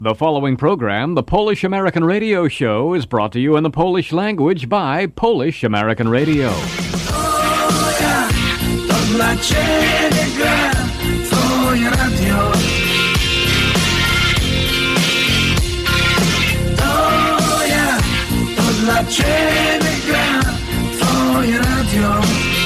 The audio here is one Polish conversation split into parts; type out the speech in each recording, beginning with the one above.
The following program, the Polish American Radio Show, is brought to you in the Polish language by Polish American Radio. O ja, to dla Ciebie gra Twoje radio. To ja, to dla Ciebie gra Twoje radio.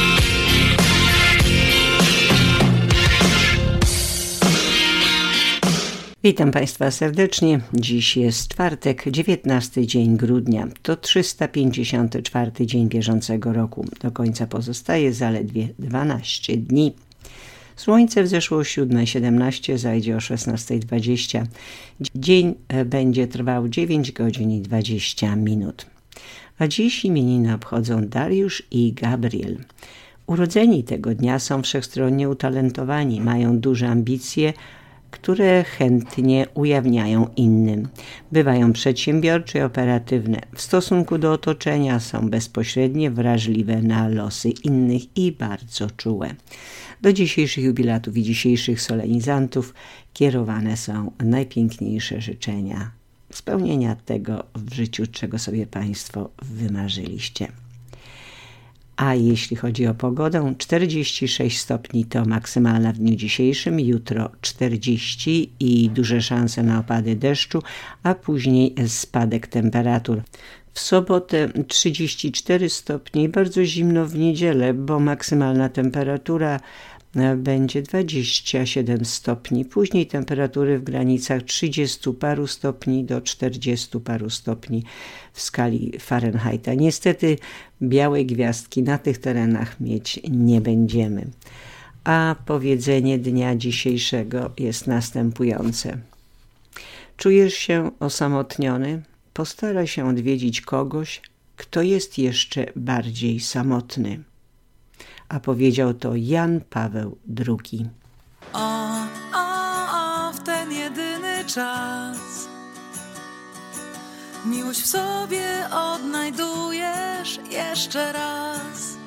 Witam Państwa serdecznie. Dziś jest czwartek, 19 dzień grudnia. To 354 dzień bieżącego roku. Do końca pozostaje zaledwie 12 dni. Słońce wzeszło o 7:17, zajdzie o 16:20. Dzień będzie trwał 9 godzin i 20 minut. A dziś imieniny obchodzą Dariusz i Gabriel. Urodzeni tego dnia są wszechstronnie utalentowani, mają duże ambicje, które chętnie ujawniają innym. Bywają przedsiębiorcze i operatywne. W stosunku do otoczenia są bezpośrednie, wrażliwe na losy innych i bardzo czułe. Do dzisiejszych jubilatów i dzisiejszych solenizantów kierowane są najpiękniejsze życzenia spełnienia tego w życiu, czego sobie Państwo wymarzyliście. A jeśli chodzi o pogodę, 46 stopni to maksymalna w dniu dzisiejszym, jutro 40 i duże szanse na opady deszczu, a później spadek temperatur. W sobotę 34 stopnie i bardzo zimno w niedzielę, bo maksymalna temperatura będzie 27 stopni. Później temperatury w granicach 30 paru stopni do 40 paru stopni w skali Fahrenheita. Niestety białej gwiazdki na tych terenach mieć nie będziemy. A powiedzenie dnia dzisiejszego jest następujące. Czujesz się osamotniony? Postaraj się odwiedzić kogoś, kto jest jeszcze bardziej samotny. A powiedział to Jan Paweł II. W ten jedyny czas miłość w sobie odnajdujesz jeszcze raz.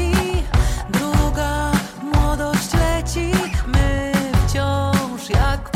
Jak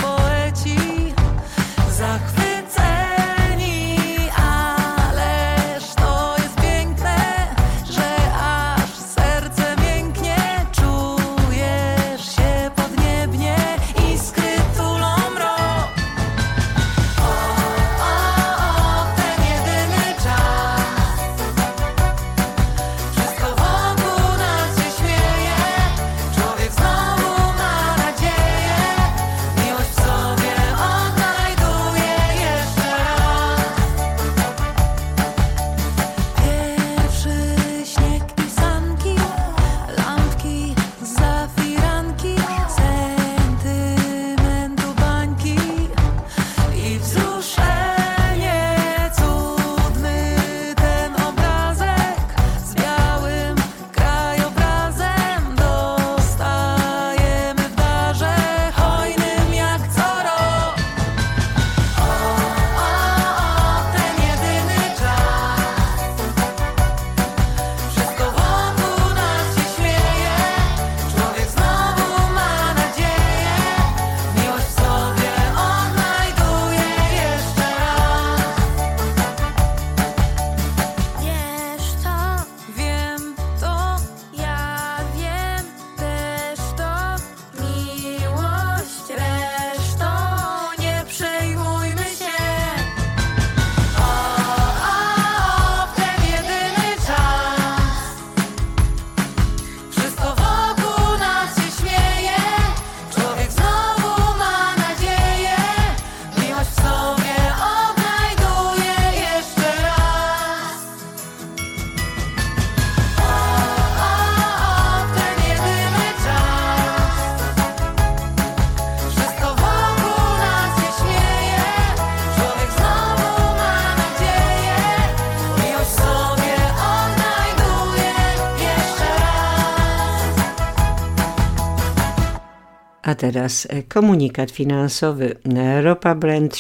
A teraz komunikat finansowy. Ropa Brent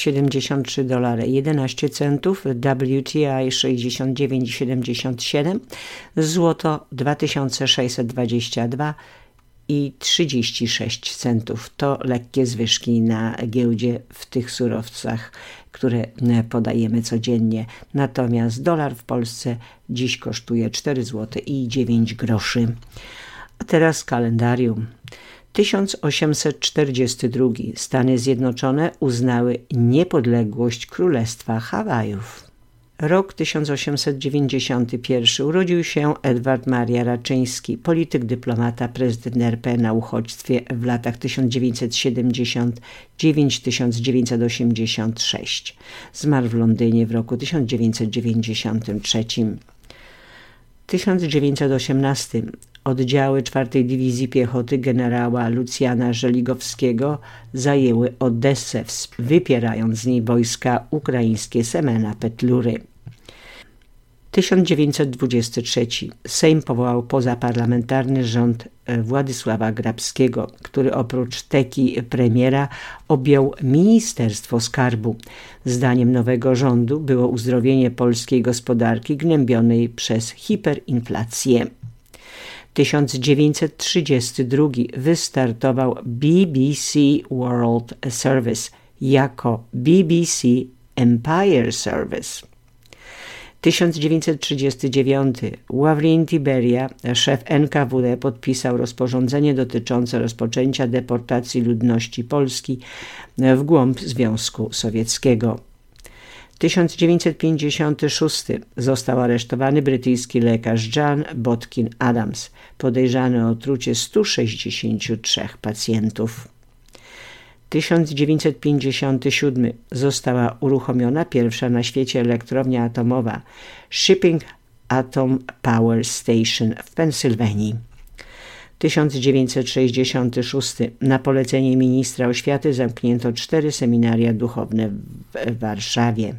$73,11, WTI 69,77, złoto 2622 i 36 centów. To lekkie zwyżki na giełdzie w tych surowcach, które podajemy codziennie. Natomiast dolar w Polsce dziś kosztuje 4 zł i 9 groszy. A teraz kalendarium. 1842. Stany Zjednoczone uznały niepodległość Królestwa Hawajów. Rok 1891. Urodził się Edward Maria Raczyński, polityk, dyplomata, prezydent RP na uchodźstwie w latach 1979-1986. Zmarł w Londynie w roku 1993. 1918. Oddziały 4. Dywizji Piechoty generała Lucjana Żeligowskiego zajęły Odessę, wypierając z niej wojska ukraińskie Semena Petlury. 1923. Sejm powołał pozaparlamentarny rząd Władysława Grabskiego, który oprócz teki premiera objął Ministerstwo Skarbu. Zdaniem nowego rządu było uzdrowienie polskiej gospodarki gnębionej przez hiperinflację. 1932. Wystartował BBC World Service jako BBC Empire Service. 1939. Ławrenti Beria, szef NKWD, podpisał rozporządzenie dotyczące rozpoczęcia deportacji ludności Polski w głąb Związku Sowieckiego. 1956. Został aresztowany brytyjski lekarz John Botkin Adams, podejrzany o otrucie 163 pacjentów. 1957. Została uruchomiona pierwsza na świecie elektrownia atomowa Shipping Atom Power Station w Pensylwanii. 1966. Na polecenie ministra oświaty zamknięto 4 seminaria duchowne w Warszawie.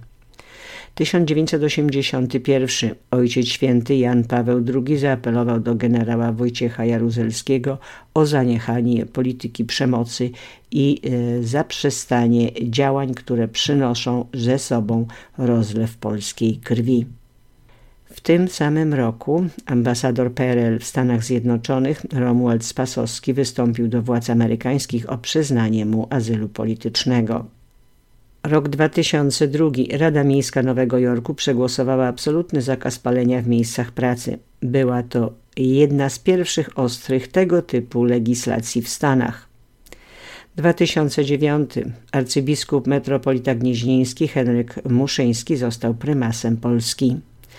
1981. Ojciec Święty Jan Paweł II zaapelował do generała Wojciecha Jaruzelskiego o zaniechanie polityki przemocy i zaprzestanie działań, które przynoszą ze sobą rozlew polskiej krwi. W tym samym roku ambasador PRL w Stanach Zjednoczonych Romuald Spasowski wystąpił do władz amerykańskich o przyznanie mu azylu politycznego. Rok 2002. Rada Miejska Nowego Jorku przegłosowała absolutny zakaz palenia w miejscach pracy. Była to jedna z pierwszych ostrych tego typu legislacji w Stanach. 2009. Arcybiskup metropolita gnieźnieński Henryk Muszyński został prymasem Polski.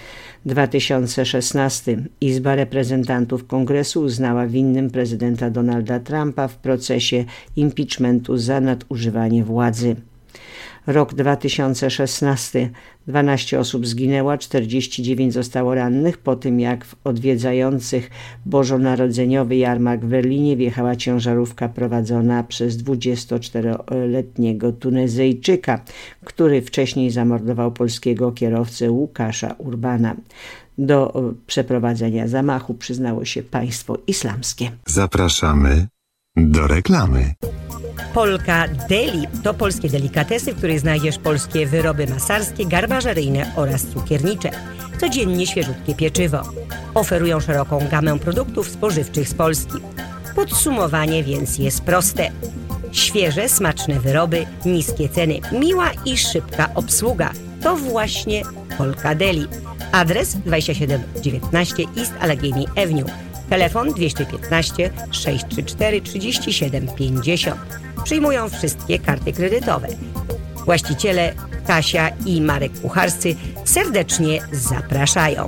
2016. Izba Reprezentantów Kongresu uznała winnym prezydenta Donalda Trumpa w procesie impeachmentu za nadużywanie władzy. Rok 2016. 12 osób zginęło, 49 zostało rannych po tym, jak w odwiedzających bożonarodzeniowy jarmark w Berlinie wjechała ciężarówka prowadzona przez 24-letniego Tunezyjczyka, który wcześniej zamordował polskiego kierowcę Łukasza Urbana. Do przeprowadzenia zamachu przyznało się państwo islamskie. Zapraszamy do reklamy. Polka Deli to polskie delikatesy, w których znajdziesz polskie wyroby masarskie, garmażeryjne oraz cukiernicze. Codziennie świeżutkie pieczywo. Oferują szeroką gamę produktów spożywczych z Polski. Podsumowanie więc jest proste. Świeże, smaczne wyroby, niskie ceny, miła i szybka obsługa. To właśnie Polka Deli. Adres 2719 East Allegheny Avenue. Telefon 215 634 37 50. Przyjmują wszystkie karty kredytowe. Właściciele Kasia i Marek Kucharscy serdecznie zapraszają.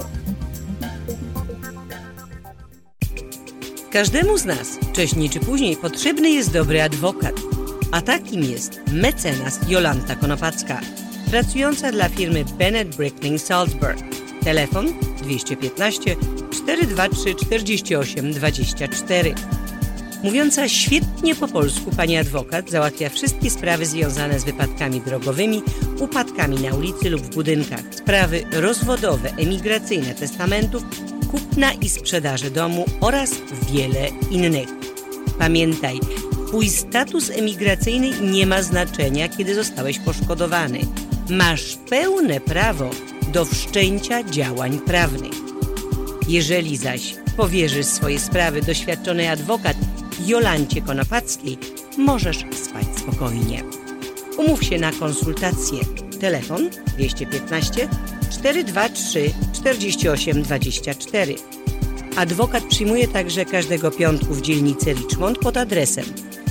Każdemu z nas wcześniej czy później potrzebny jest dobry adwokat. A takim jest mecenas Jolanta Konopacka, pracująca dla firmy Bennett Brickling Salzburg. Telefon 215 423 48 24. Mówiąca świetnie po polsku, pani adwokat załatwia wszystkie sprawy związane z wypadkami drogowymi, upadkami na ulicy lub w budynkach, sprawy rozwodowe, emigracyjne, testamentów, kupna i sprzedaży domu oraz wiele innych. Pamiętaj, Twój status emigracyjny nie ma znaczenia, kiedy zostałeś poszkodowany. Masz pełne prawo do wszczęcia działań prawnych. Jeżeli zaś powierzysz swoje sprawy doświadczonej adwokat Jolancie Konopackiej, możesz spać spokojnie. Umów się na konsultację. Telefon 215 423 48 24. Adwokat przyjmuje także każdego piątku w dzielnicy Richmond pod adresem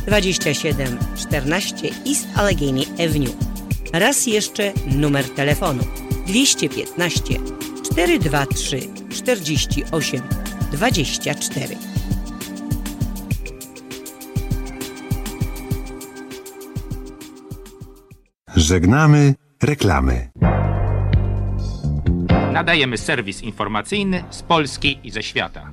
2714 East Allegheny Avenue. Raz jeszcze numer telefonu 215 423 48 24. Żegnamy reklamy. Nadajemy serwis informacyjny z Polski i ze świata.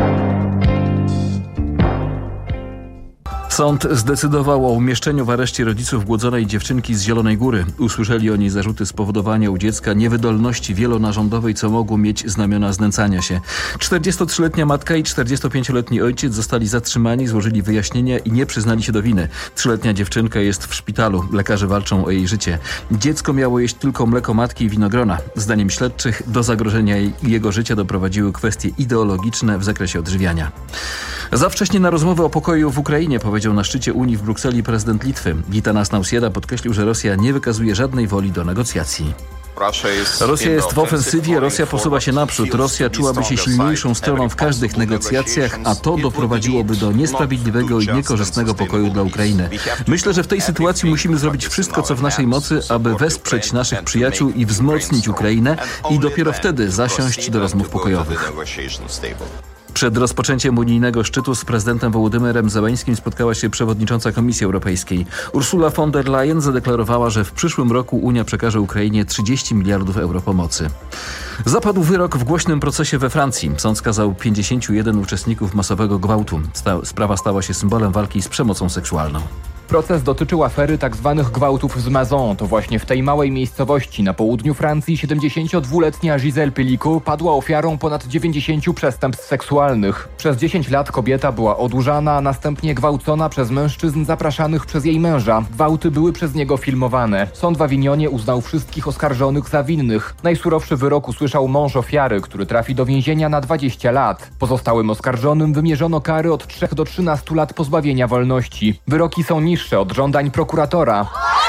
Sąd zdecydował o umieszczeniu w areszcie rodziców głodzonej dziewczynki z Zielonej Góry. Usłyszeli oni zarzuty spowodowania u dziecka niewydolności wielonarządowej, co mogło mieć znamiona znęcania się. 43-letnia matka i 45-letni ojciec zostali zatrzymani, złożyli wyjaśnienia i nie przyznali się do winy. 3-letnia dziewczynka jest w szpitalu. Lekarze walczą o jej życie. Dziecko miało jeść tylko mleko matki i winogrona. Zdaniem śledczych do zagrożenia jego życia doprowadziły kwestie ideologiczne w zakresie odżywiania. Za wcześnie na rozmowy o pokoju w Ukrainie, powiedział na szczycie Unii w Brukseli prezydent Litwy. Gitanas Nausėda podkreślił, że Rosja nie wykazuje żadnej woli do negocjacji. Rosja jest w ofensywie, Rosja posuwa się naprzód, Rosja czułaby się silniejszą stroną w każdych negocjacjach, a to doprowadziłoby do niesprawiedliwego i niekorzystnego pokoju dla Ukrainy. Myślę, że w tej sytuacji musimy zrobić wszystko, co w naszej mocy, aby wesprzeć naszych przyjaciół i wzmocnić Ukrainę i dopiero wtedy zasiąść do rozmów pokojowych. Przed rozpoczęciem unijnego szczytu z prezydentem Wołodymyrem Zełenskim spotkała się przewodnicząca Komisji Europejskiej. Ursula von der Leyen zadeklarowała, że w przyszłym roku Unia przekaże Ukrainie 30 miliardów euro pomocy. Zapadł wyrok w głośnym procesie we Francji. Sąd skazał 51 uczestników masowego gwałtu. Sprawa stała się symbolem walki z przemocą seksualną. Proces dotyczył afery tzw. gwałtów z Mazon. To właśnie w tej małej miejscowości na południu Francji 72-letnia Gisèle Pelicot padła ofiarą ponad 90 przestępstw seksualnych. Przez 10 lat kobieta była odurzana, a następnie gwałcona przez mężczyzn zapraszanych przez jej męża. Gwałty były przez niego filmowane. Sąd w Awignonie uznał wszystkich oskarżonych za winnych. Najsurowszy wyrok usłyszał mąż ofiary, który trafi do więzienia na 20 lat. Pozostałym oskarżonym wymierzono kary od 3 do 13 lat pozbawienia wolności. Wyroki są niższe od żądań prokuratora.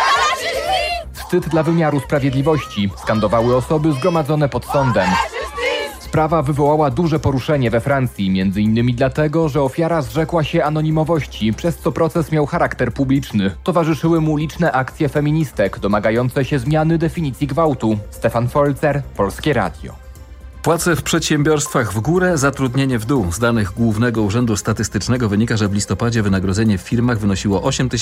Wstyd dla wymiaru sprawiedliwości, skandowały osoby zgromadzone pod sądem. Sprawa wywołała duże poruszenie we Francji, między innymi dlatego, że ofiara zrzekła się anonimowości, przez co proces miał charakter publiczny. Towarzyszyły mu liczne akcje feministek domagające się zmiany definicji gwałtu. Stefan Folzer, Polskie Radio. Płace w przedsiębiorstwach w górę, zatrudnienie w dół. Z danych Głównego Urzędu Statystycznego wynika, że w listopadzie wynagrodzenie w firmach wynosiło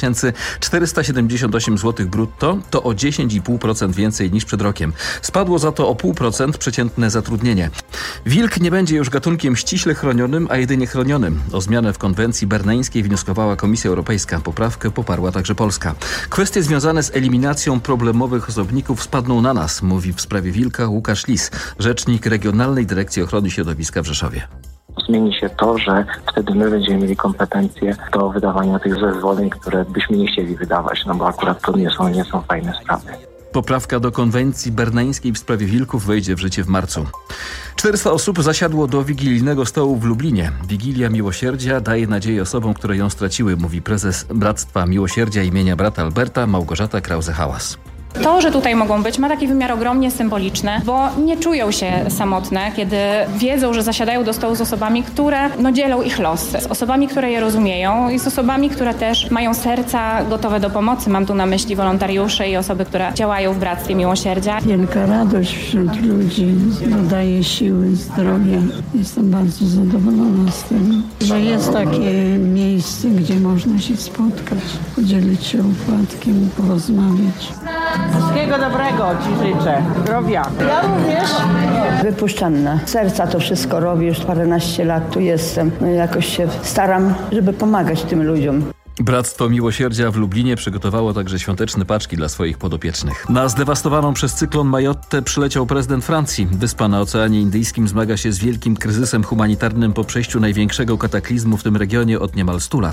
8478 zł brutto, to o 10,5% więcej niż przed rokiem. Spadło za to o 0,5% przeciętne zatrudnienie. Wilk nie będzie już gatunkiem ściśle chronionym, a jedynie chronionym. O zmianę w konwencji berneńskiej wnioskowała Komisja Europejska. Poprawkę poparła także Polska. Kwestie związane z eliminacją problemowych osobników spadną na nas, mówi w sprawie wilka Łukasz Lis, rzecznik Regionalnej Dyrekcji Ochrony Środowiska w Rzeszowie. Zmieni się to, że wtedy my będziemy mieli kompetencje do wydawania tych zezwoleń, które byśmy nie chcieli wydawać, no bo akurat to nie są fajne sprawy. Poprawka do konwencji berneńskiej w sprawie wilków wejdzie w życie w marcu. 400 osób zasiadło do wigilijnego stołu w Lublinie. Wigilia Miłosierdzia daje nadzieję osobom, które ją straciły, mówi prezes Bractwa Miłosierdzia imienia brata Alberta Małgorzata Krause-Hałas. To, że tutaj mogą być, ma taki wymiar ogromnie symboliczny, bo nie czują się samotne, kiedy wiedzą, że zasiadają do stołu z osobami, które dzielą ich losy, z osobami, które je rozumieją i z osobami, które też mają serca gotowe do pomocy. Mam tu na myśli wolontariuszy i osoby, które działają w Bractwie Miłosierdzia. Wielka radość wśród ludzi, dodaje siły, zdrowia. Jestem bardzo zadowolona z tego, że jest takie miejsce, gdzie można się spotkać, podzielić się opłatkiem, porozmawiać. Wszystkiego dobrego Ci życzę. Zdrowia. Ja również. Wypuszczalne. Serca to wszystko robię. Już paręnaście lat tu jestem. Jakoś się staram, żeby pomagać tym ludziom. Bractwo Miłosierdzia w Lublinie przygotowało także świąteczne paczki dla swoich podopiecznych. Na zdewastowaną przez cyklon Majotte przyleciał prezydent Francji. Wyspa na Oceanie Indyjskim zmaga się z wielkim kryzysem humanitarnym po przejściu największego kataklizmu w tym regionie od niemal 100 lat.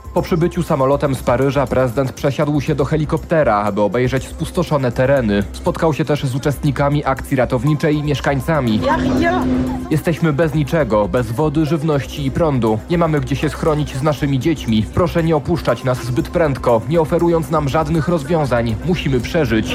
Po przybyciu samolotem z Paryża prezydent przesiadł się do helikoptera, aby obejrzeć spustoszone tereny. Spotkał się też z uczestnikami akcji ratowniczej i mieszkańcami. Jesteśmy bez niczego, bez wody, żywności i prądu. Nie mamy gdzie się schronić z naszymi dziećmi. Proszę nie opuszczać nas zbyt prędko, nie oferując nam żadnych rozwiązań. Musimy przeżyć.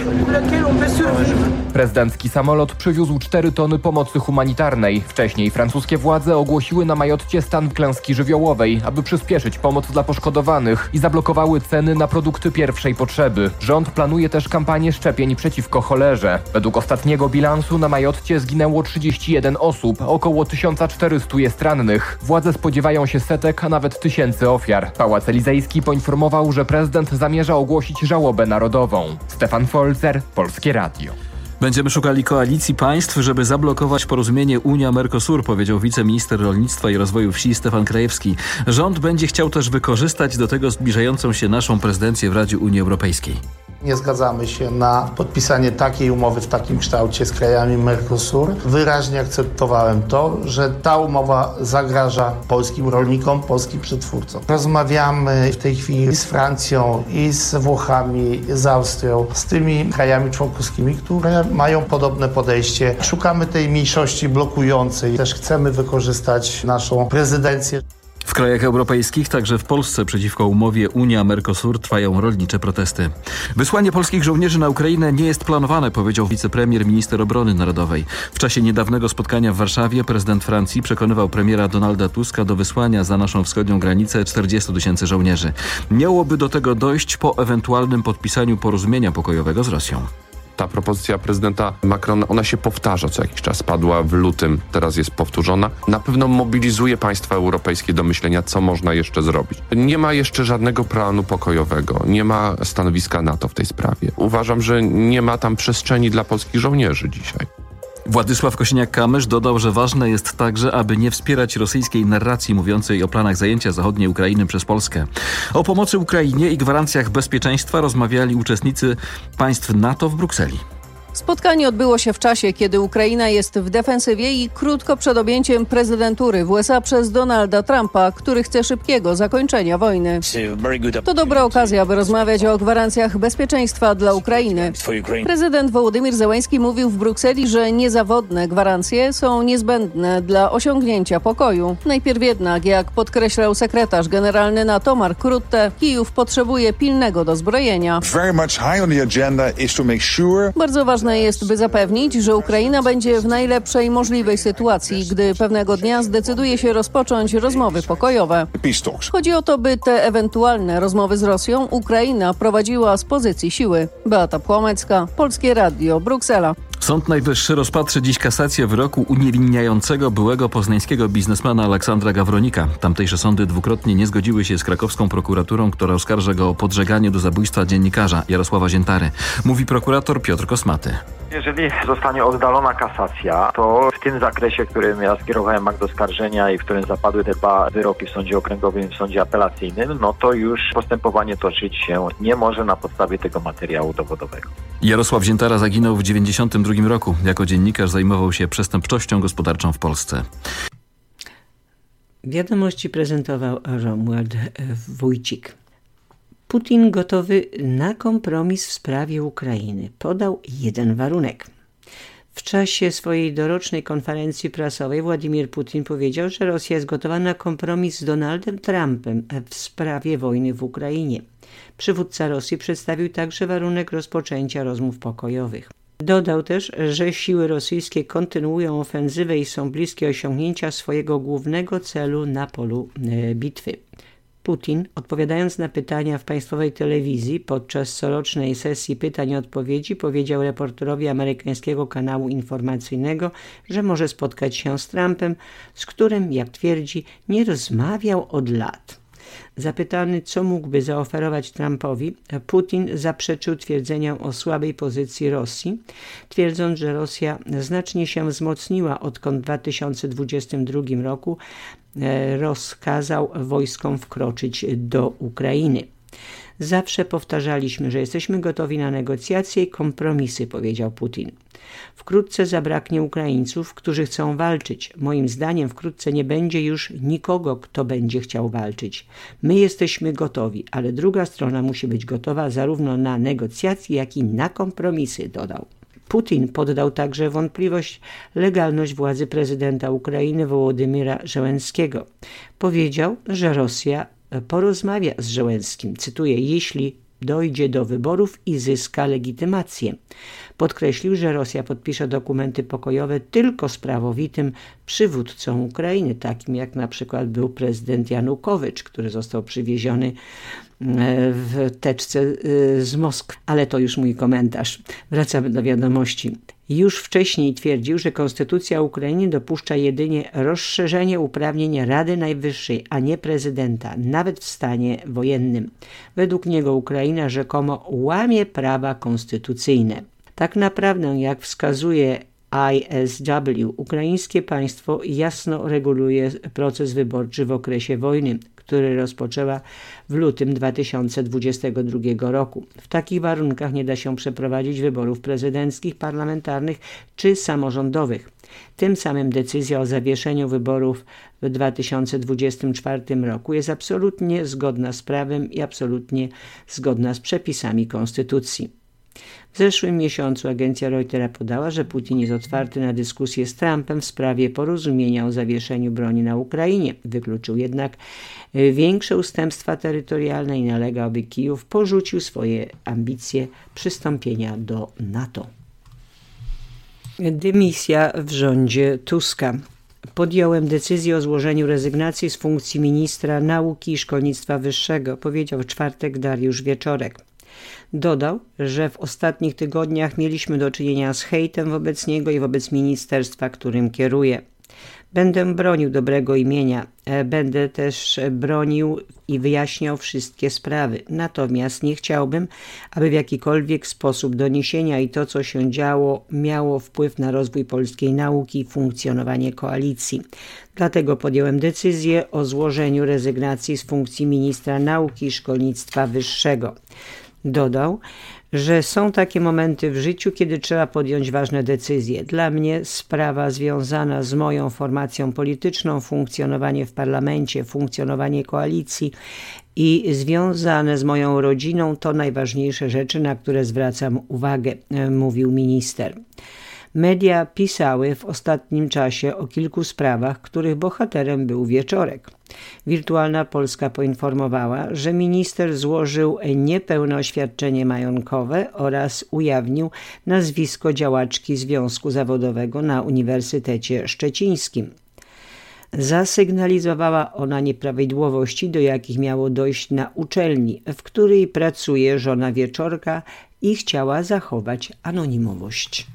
Prezydencki samolot przywiózł 4 tony pomocy humanitarnej. Wcześniej francuskie władze ogłosiły na Majotcie stan klęski żywiołowej, aby przyspieszyć pomoc dla poszkodowanych i zablokowały ceny na produkty pierwszej potrzeby. Rząd planuje też kampanię szczepień przeciwko cholerze. Według ostatniego bilansu na Majotcie zginęło 31 osób, około 1400 jest rannych. Władze spodziewają się setek, a nawet tysięcy ofiar. Pałac Elizejski poinformował, że prezydent zamierza ogłosić żałobę narodową. Stefan Folzer, Polskie Radio. Będziemy szukali koalicji państw, żeby zablokować porozumienie Unia-Mercosur, powiedział wiceminister rolnictwa i rozwoju wsi Stefan Krajewski. Rząd będzie chciał też wykorzystać do tego zbliżającą się naszą prezydencję w Radzie Unii Europejskiej. Nie zgadzamy się na podpisanie takiej umowy w takim kształcie z krajami Mercosur. Wyraźnie akceptowałem to, że ta umowa zagraża polskim rolnikom, polskim przetwórcom. Rozmawiamy w tej chwili z Francją i z Włochami, z Austrią, z tymi krajami członkowskimi, które mają podobne podejście. Szukamy tej mniejszości blokującej. Też chcemy wykorzystać naszą prezydencję. W krajach europejskich, także w Polsce, przeciwko umowie Unia-Mercosur trwają rolnicze protesty. Wysłanie polskich żołnierzy na Ukrainę nie jest planowane, powiedział wicepremier, minister obrony narodowej. W czasie niedawnego spotkania w Warszawie prezydent Francji przekonywał premiera Donalda Tuska do wysłania za naszą wschodnią granicę 40 000 żołnierzy. Miałoby do tego dojść po ewentualnym podpisaniu porozumienia pokojowego z Rosją. Ta propozycja prezydenta Macrona, ona się powtarza co jakiś czas, padła w lutym, teraz jest powtórzona. Na pewno mobilizuje państwa europejskie do myślenia, co można jeszcze zrobić. Nie ma jeszcze żadnego planu pokojowego, nie ma stanowiska NATO w tej sprawie. Uważam, że nie ma tam przestrzeni dla polskich żołnierzy dzisiaj. Władysław Kosiniak-Kamysz dodał, że ważne jest także, aby nie wspierać rosyjskiej narracji mówiącej o planach zajęcia zachodniej Ukrainy przez Polskę. O pomocy Ukrainie i gwarancjach bezpieczeństwa rozmawiali uczestnicy państw NATO w Brukseli. Spotkanie odbyło się w czasie, kiedy Ukraina jest w defensywie i krótko przed objęciem prezydentury w USA przez Donalda Trumpa, który chce szybkiego zakończenia wojny. To dobra okazja, aby rozmawiać o gwarancjach bezpieczeństwa dla Ukrainy. Prezydent Wołodymyr Zełenski mówił w Brukseli, że niezawodne gwarancje są niezbędne dla osiągnięcia pokoju. Najpierw jednak, jak podkreślał sekretarz generalny NATO Mark Rutte, Kijów potrzebuje pilnego dozbrojenia. Bardzo ważne jest, by zapewnić, że Ukraina będzie w najlepszej możliwej sytuacji, gdy pewnego dnia zdecyduje się rozpocząć rozmowy pokojowe. Chodzi o to, by te ewentualne rozmowy z Rosją Ukraina prowadziła z pozycji siły. Beata Płomecka, Polskie Radio, Bruksela. Sąd Najwyższy rozpatrzy dziś kasację wyroku uniewinniającego byłego poznańskiego biznesmena Aleksandra Gawronika. Tamtejsze sądy dwukrotnie nie zgodziły się z krakowską prokuraturą, która oskarża go o podżeganie do zabójstwa dziennikarza Jarosława Ziętary. Mówi prokurator Piotr Kosmaty. Jeżeli zostanie oddalona kasacja, to w tym zakresie, w którym ja skierowałem akt oskarżenia i w którym zapadły te 2 wyroki w sądzie okręgowym i w sądzie apelacyjnym, no to już postępowanie toczyć się nie może na podstawie tego materiału dowodowego. Jarosław Ziętara zaginął w 1992 roku. Jako dziennikarz zajmował się przestępczością gospodarczą w Polsce. Wiadomości prezentował Romuald Wójcik. Putin gotowy na kompromis w sprawie Ukrainy. Podał jeden warunek. W czasie swojej dorocznej konferencji prasowej Władimir Putin powiedział, że Rosja jest gotowa na kompromis z Donaldem Trumpem w sprawie wojny w Ukrainie. Przywódca Rosji przedstawił także warunek rozpoczęcia rozmów pokojowych. Dodał też, że siły rosyjskie kontynuują ofensywę i są bliskie osiągnięcia swojego głównego celu na polu bitwy. Putin, odpowiadając na pytania w państwowej telewizji podczas corocznej sesji pytań i odpowiedzi, powiedział reporterowi amerykańskiego kanału informacyjnego, że może spotkać się z Trumpem, z którym, jak twierdzi, nie rozmawiał od lat. Zapytany, co mógłby zaoferować Trumpowi, Putin zaprzeczył twierdzeniom o słabej pozycji Rosji, twierdząc, że Rosja znacznie się wzmocniła, odkąd w 2022 roku rozkazał wojskom wkroczyć do Ukrainy. Zawsze powtarzaliśmy, że jesteśmy gotowi na negocjacje i kompromisy, powiedział Putin. Wkrótce zabraknie Ukraińców, którzy chcą walczyć. Moim zdaniem wkrótce nie będzie już nikogo, kto będzie chciał walczyć. My jesteśmy gotowi, ale druga strona musi być gotowa zarówno na negocjacje, jak i na kompromisy, dodał. Putin poddał także wątpliwość legalność władzy prezydenta Ukrainy Wołodymyra Zełenskiego. Powiedział, że Rosja porozmawia z Zełenskim, cytuję, jeśli dojdzie do wyborów i zyska legitymację. Podkreślił, że Rosja podpisze dokumenty pokojowe tylko z prawowitym przywódcą Ukrainy, takim jak na przykład był prezydent Janukowycz, który został przywieziony w teczce z Moskwy. Ale to już mój komentarz. Wracamy do wiadomości. Już wcześniej twierdził, że konstytucja Ukrainy dopuszcza jedynie rozszerzenie uprawnień Rady Najwyższej, a nie prezydenta, nawet w stanie wojennym. Według niego Ukraina rzekomo łamie prawa konstytucyjne. Tak naprawdę, jak wskazuje ISW, ukraińskie państwo jasno reguluje proces wyborczy w okresie wojny, który rozpoczęła w lutym 2022 roku. W takich warunkach nie da się przeprowadzić wyborów prezydenckich, parlamentarnych czy samorządowych. Tym samym decyzja o zawieszeniu wyborów w 2024 roku jest absolutnie zgodna z prawem i absolutnie zgodna z przepisami konstytucji. W zeszłym miesiącu agencja Reutera podała, że Putin jest otwarty na dyskusję z Trumpem w sprawie porozumienia o zawieszeniu broni na Ukrainie. Wykluczył jednak większe ustępstwa terytorialne i nalegał, by Kijów porzucił swoje ambicje przystąpienia do NATO. Dymisja w rządzie Tuska. Podjąłem decyzję o złożeniu rezygnacji z funkcji ministra nauki i szkolnictwa wyższego, powiedział w czwartek Dariusz Wieczorek. Dodał, że w ostatnich tygodniach mieliśmy do czynienia z hejtem wobec niego i wobec ministerstwa, którym kieruje. Będę bronił dobrego imienia, będę też bronił i wyjaśniał wszystkie sprawy. Natomiast nie chciałbym, aby w jakikolwiek sposób doniesienia i to, co się działo, miało wpływ na rozwój polskiej nauki i funkcjonowanie koalicji. Dlatego podjąłem decyzję o złożeniu rezygnacji z funkcji ministra nauki i szkolnictwa wyższego. Dodał, że są takie momenty w życiu, kiedy trzeba podjąć ważne decyzje. Dla mnie sprawa związana z moją formacją polityczną, funkcjonowanie w parlamencie, funkcjonowanie koalicji i związane z moją rodziną to najważniejsze rzeczy, na które zwracam uwagę, mówił minister. Media pisały w ostatnim czasie o kilku sprawach, których bohaterem był Wieczorek. Wirtualna Polska poinformowała, że minister złożył niepełne oświadczenie majątkowe oraz ujawnił nazwisko działaczki Związku Zawodowego na Uniwersytecie Szczecińskim. Zasygnalizowała ona nieprawidłowości, do jakich miało dojść na uczelni, w której pracuje żona Wieczorka i chciała zachować anonimowość.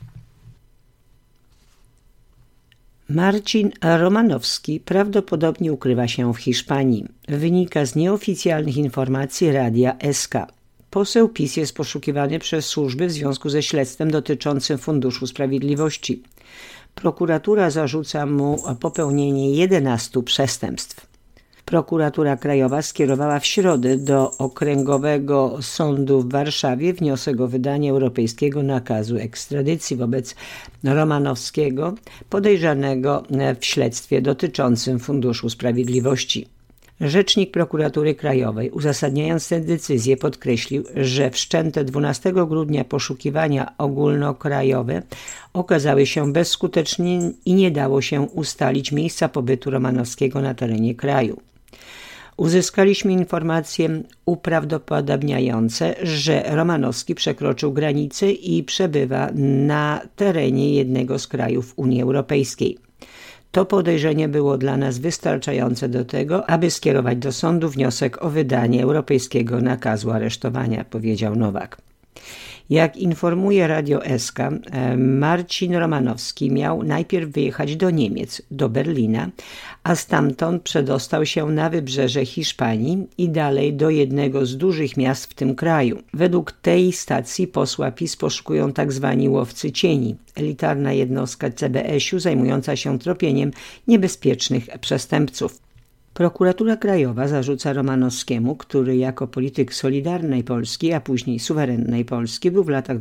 Marcin Romanowski prawdopodobnie ukrywa się w Hiszpanii. Wynika z nieoficjalnych informacji Radia SK. Poseł PiS jest poszukiwany przez służby w związku ze śledztwem dotyczącym Funduszu Sprawiedliwości. Prokuratura zarzuca mu popełnienie 11 przestępstw. Prokuratura Krajowa skierowała w środę do Okręgowego Sądu w Warszawie wniosek o wydanie europejskiego nakazu ekstradycji wobec Romanowskiego, podejrzanego w śledztwie dotyczącym Funduszu Sprawiedliwości. Rzecznik Prokuratury Krajowej, uzasadniając tę decyzję, podkreślił, że wszczęte 12 grudnia poszukiwania ogólnokrajowe okazały się bezskuteczne i nie dało się ustalić miejsca pobytu Romanowskiego na terenie kraju. Uzyskaliśmy informacje uprawdopodobniające, że Romanowski przekroczył granicę i przebywa na terenie jednego z krajów Unii Europejskiej. To podejrzenie było dla nas wystarczające do tego, aby skierować do sądu wniosek o wydanie europejskiego nakazu aresztowania, powiedział Nowak. Jak informuje Radio SK, Marcin Romanowski miał najpierw wyjechać do Niemiec, do Berlina, a stamtąd przedostał się na wybrzeże Hiszpanii i dalej do jednego z dużych miast w tym kraju. Według tej stacji posła PiS poszukują tzw. łowcy cieni, elitarna jednostka CBS-u zajmująca się tropieniem niebezpiecznych przestępców. Prokuratura Krajowa zarzuca Romanowskiemu, który jako polityk Solidarnej Polski, a później Suwerennej Polski był w latach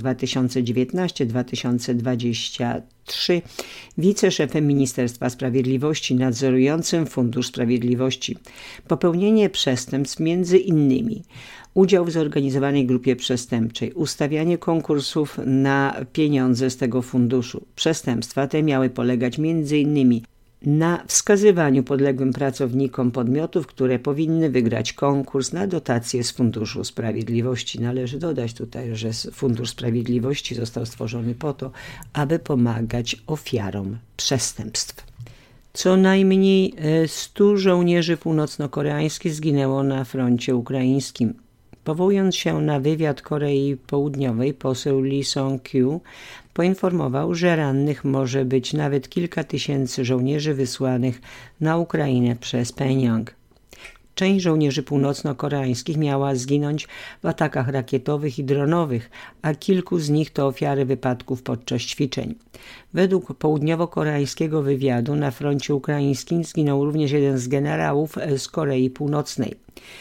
2019-2023 wiceszefem Ministerstwa Sprawiedliwości nadzorującym Fundusz Sprawiedliwości. Popełnienie przestępstw między innymi udział w zorganizowanej grupie przestępczej, ustawianie konkursów na pieniądze z tego funduszu. Przestępstwa te miały polegać m.in. na wskazywaniu podległym pracownikom podmiotów, które powinny wygrać konkurs na dotacje z Funduszu Sprawiedliwości. Należy dodać tutaj, że Fundusz Sprawiedliwości został stworzony po to, aby pomagać ofiarom przestępstw. Co najmniej 100 żołnierzy północno-koreańskich zginęło na froncie ukraińskim. Powołując się na wywiad Korei Południowej, poseł Lee Song-kyu poinformował, że rannych może być nawet kilka tysięcy żołnierzy wysłanych na Ukrainę przez Pjöngjang. Część żołnierzy północno-koreańskich miała zginąć w atakach rakietowych i dronowych, a kilku z nich to ofiary wypadków podczas ćwiczeń. Według południowo-koreańskiego wywiadu na froncie ukraińskim zginął również jeden z generałów z Korei Północnej.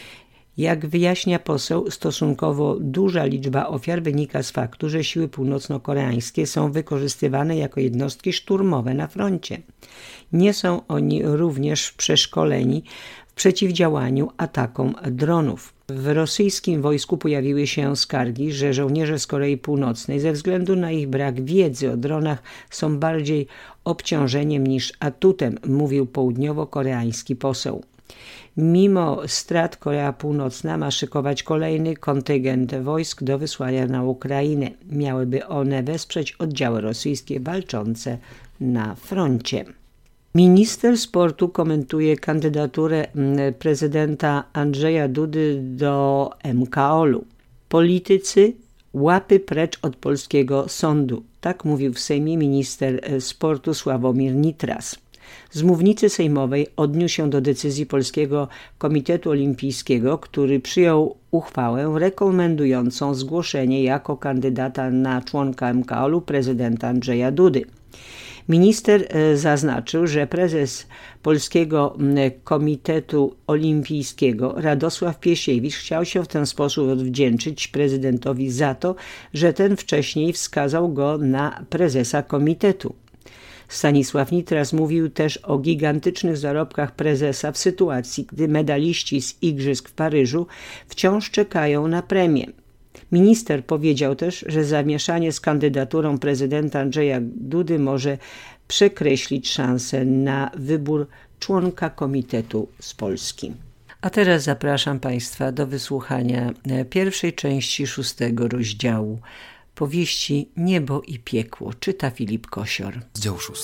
Jak wyjaśnia poseł, stosunkowo duża liczba ofiar wynika z faktu, że siły północno-koreańskie są wykorzystywane jako jednostki szturmowe na froncie. Nie są oni również przeszkoleni w przeciwdziałaniu atakom dronów. W rosyjskim wojsku pojawiły się skargi, że żołnierze z Korei Północnej ze względu na ich brak wiedzy o dronach są bardziej obciążeniem niż atutem, mówił południowo-koreański poseł. Mimo strat Korea Północna ma szykować kolejny kontyngent wojsk do wysłania na Ukrainę. Miałyby one wesprzeć oddziały rosyjskie walczące na froncie. Minister sportu komentuje kandydaturę prezydenta Andrzeja Dudy do MKOL-u. Politycy łapy precz od polskiego sądu. Tak mówił w Sejmie minister sportu Sławomir Nitras. Z mównicy sejmowej odniósł się do decyzji Polskiego Komitetu Olimpijskiego, który przyjął uchwałę rekomendującą zgłoszenie jako kandydata na członka MKOL-u prezydenta Andrzeja Dudy. Minister zaznaczył, że prezes Polskiego Komitetu Olimpijskiego Radosław Piesiewicz chciał się w ten sposób odwdzięczyć prezydentowi za to, że ten wcześniej wskazał go na prezesa komitetu. Stanisław Nitras mówił też o gigantycznych zarobkach prezesa w sytuacji, gdy medaliści z Igrzysk w Paryżu wciąż czekają na premię. Minister powiedział też, że zamieszanie z kandydaturą prezydenta Andrzeja Dudy może przekreślić szansę na wybór członka komitetu z Polski. A teraz zapraszam Państwa do wysłuchania pierwszej części 6. rozdziału powieści Niebo i piekło. Czyta Filip Kosior. Rozdział 6.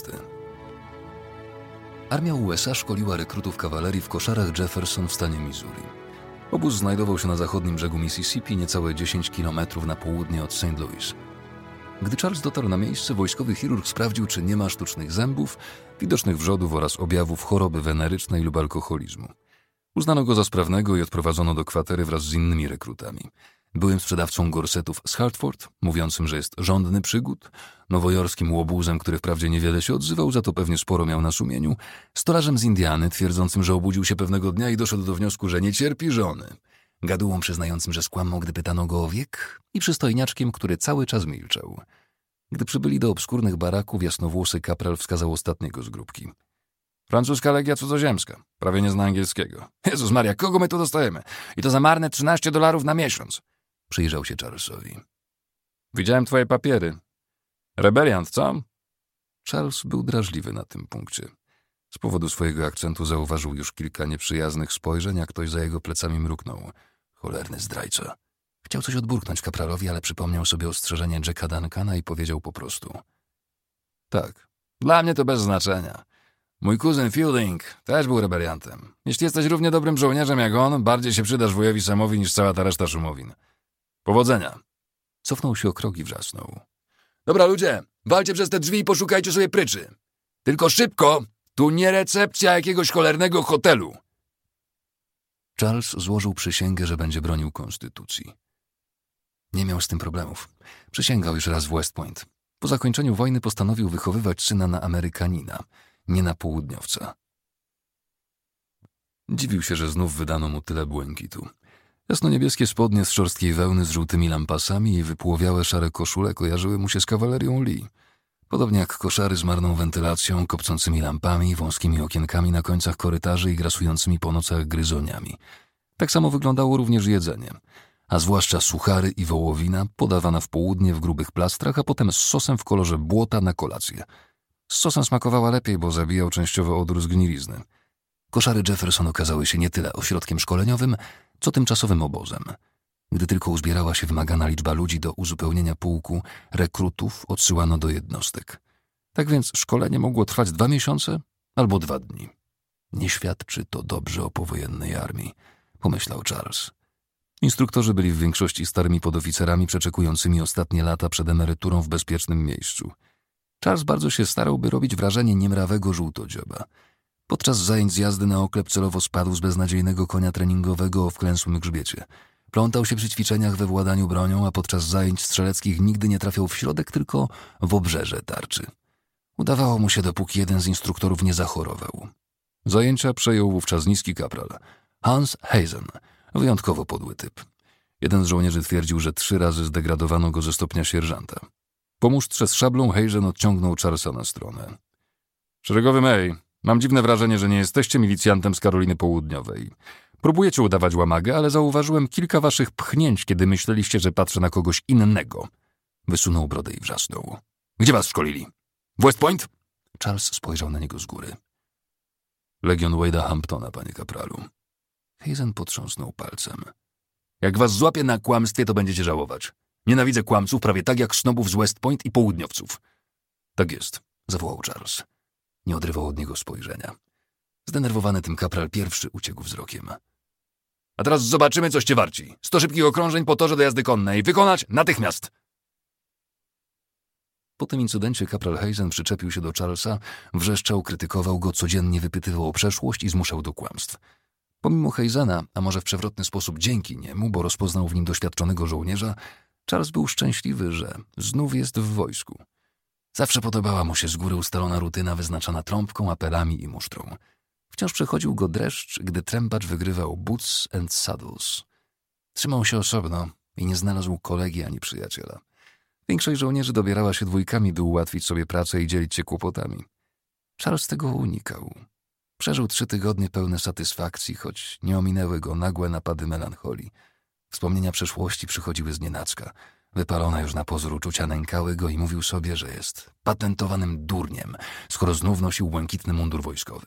Armia USA szkoliła rekrutów kawalerii w koszarach Jefferson w stanie Missouri. Obóz znajdował się na zachodnim brzegu Mississippi, niecałe 10 km na południe od St. Louis. Gdy Charles dotarł na miejsce, wojskowy chirurg sprawdził, czy nie ma sztucznych zębów, widocznych wrzodów oraz objawów choroby wenerycznej lub alkoholizmu. Uznano go za sprawnego i odprowadzono do kwatery wraz z innymi rekrutami. Byłym sprzedawcą gorsetów z Hartford, mówiącym, że jest żądny przygód, nowojorskim łobuzem, który wprawdzie niewiele się odzywał, za to pewnie sporo miał na sumieniu, stolarzem z Indiany, twierdzącym, że obudził się pewnego dnia i doszedł do wniosku, że nie cierpi żony, gadułą przyznającym, że skłamał, gdy pytano go o wiek, i przystojniaczkiem, który cały czas milczał. Gdy przybyli do obskurnych baraków, jasnowłosy kapral wskazał ostatniego z grupki. Francuska legia cudzoziemska, prawie nie zna angielskiego. Jezus Maria, kogo my tu dostajemy? I to za marne $13 na miesiąc. Przyjrzał się Charlesowi. Widziałem twoje papiery. Rebeliant, co? Charles był drażliwy na tym punkcie. Z powodu swojego akcentu zauważył już kilka nieprzyjaznych spojrzeń, a ktoś za jego plecami mruknął. Cholerny zdrajca. Chciał coś odburknąć kapralowi, ale przypomniał sobie ostrzeżenie Jacka Duncana i powiedział po prostu. Tak, dla mnie to bez znaczenia. Mój kuzyn Fielding też był rebeliantem. Jeśli jesteś równie dobrym żołnierzem jak on, bardziej się przydasz wujowi Samowi niż cała ta reszta szumowin. Powodzenia. Cofnął się o krok i wrzasnął. Dobra ludzie, walcie przez te drzwi i poszukajcie sobie pryczy. Tylko szybko, tu nie recepcja jakiegoś cholernego hotelu. Charles złożył przysięgę, że będzie bronił konstytucji. Nie miał z tym problemów. Przysięgał już raz w West Point. Po zakończeniu wojny postanowił wychowywać syna na Amerykanina, nie na południowca. Dziwił się, że znów wydano mu tyle błękitu. Jasno-niebieskie spodnie z szorstkiej wełny z żółtymi lampasami i wypłowiałe szare koszule kojarzyły mu się z kawalerią Lee. Podobnie jak koszary z marną wentylacją, kopcącymi lampami, wąskimi okienkami na końcach korytarzy i grasującymi po nocach gryzoniami. Tak samo wyglądało również jedzenie, a zwłaszcza suchary i wołowina podawana w południe w grubych plastrach, a potem z sosem w kolorze błota na kolację. Z sosem smakowała lepiej, bo zabijał częściowo odór zgnilizny. Koszary Jefferson okazały się nie tyle ośrodkiem szkoleniowym, co tymczasowym obozem. Gdy tylko uzbierała się wymagana liczba ludzi do uzupełnienia pułku, rekrutów odsyłano do jednostek. Tak więc szkolenie mogło trwać 2 miesiące albo 2 dni. Nie świadczy to dobrze o powojennej armii, pomyślał Charles. Instruktorzy byli w większości starymi podoficerami przeczekującymi ostatnie lata przed emeryturą w bezpiecznym miejscu. Charles bardzo się starał, by robić wrażenie niemrawego żółtodzioba. Podczas zajęć z jazdy na oklep celowo spadł z beznadziejnego konia treningowego o wklęsłym grzbiecie. Plątał się przy ćwiczeniach we władaniu bronią, a podczas zajęć strzeleckich nigdy nie trafiał w środek, tylko w obrzeże tarczy. Udawało mu się, dopóki jeden z instruktorów nie zachorował. Zajęcia przejął wówczas niski kapral, Hans Heisen, wyjątkowo podły typ. Jeden z żołnierzy twierdził, że 3 razy zdegradowano go ze stopnia sierżanta. Po musztrze z szablą Heisen odciągnął Charlesa na stronę. Szeregowy May, mam dziwne wrażenie, że nie jesteście milicjantem z Karoliny Południowej. Próbujecie udawać łamagę, ale zauważyłem kilka waszych pchnięć, kiedy myśleliście, że patrzę na kogoś innego. Wysunął brodę i wrzasnął. Gdzie was szkolili? W West Point? Charles spojrzał na niego z góry. Legion Wade'a Hamptona, panie kapralu. Heisen potrząsnął palcem. Jak was złapię na kłamstwie, to będziecie żałować. Nienawidzę kłamców prawie tak jak snobów z West Point i południowców. Tak jest, zawołał Charles. Nie odrywał od niego spojrzenia. Zdenerwowany tym kapral pierwszy uciekł wzrokiem. A teraz zobaczymy, coście warci. 100 szybkich okrążeń po torze do jazdy konnej. Wykonać natychmiast! Po tym incydencie kapral Heisen przyczepił się do Charlesa, wrzeszczał, krytykował go, codziennie wypytywał o przeszłość i zmuszał do kłamstw. Pomimo Heisena, a może w przewrotny sposób dzięki niemu, bo rozpoznał w nim doświadczonego żołnierza, Charles był szczęśliwy, że znów jest w wojsku. Zawsze podobała mu się z góry ustalona rutyna wyznaczana trąbką, apelami i musztrą. Wciąż przechodził go dreszcz, gdy trębacz wygrywał Boots and Saddles. Trzymał się osobno i nie znalazł kolegi ani przyjaciela. Większość żołnierzy dobierała się dwójkami, by ułatwić sobie pracę i dzielić się kłopotami. Charles tego unikał. Przeżył 3 tygodnie pełne satysfakcji, choć nie ominęły go nagłe napady melancholii. Wspomnienia przeszłości przychodziły znienacka. Wypalone już na pozór uczucia nękały go i mówił sobie, że jest patentowanym durniem, skoro znów nosił błękitny mundur wojskowy.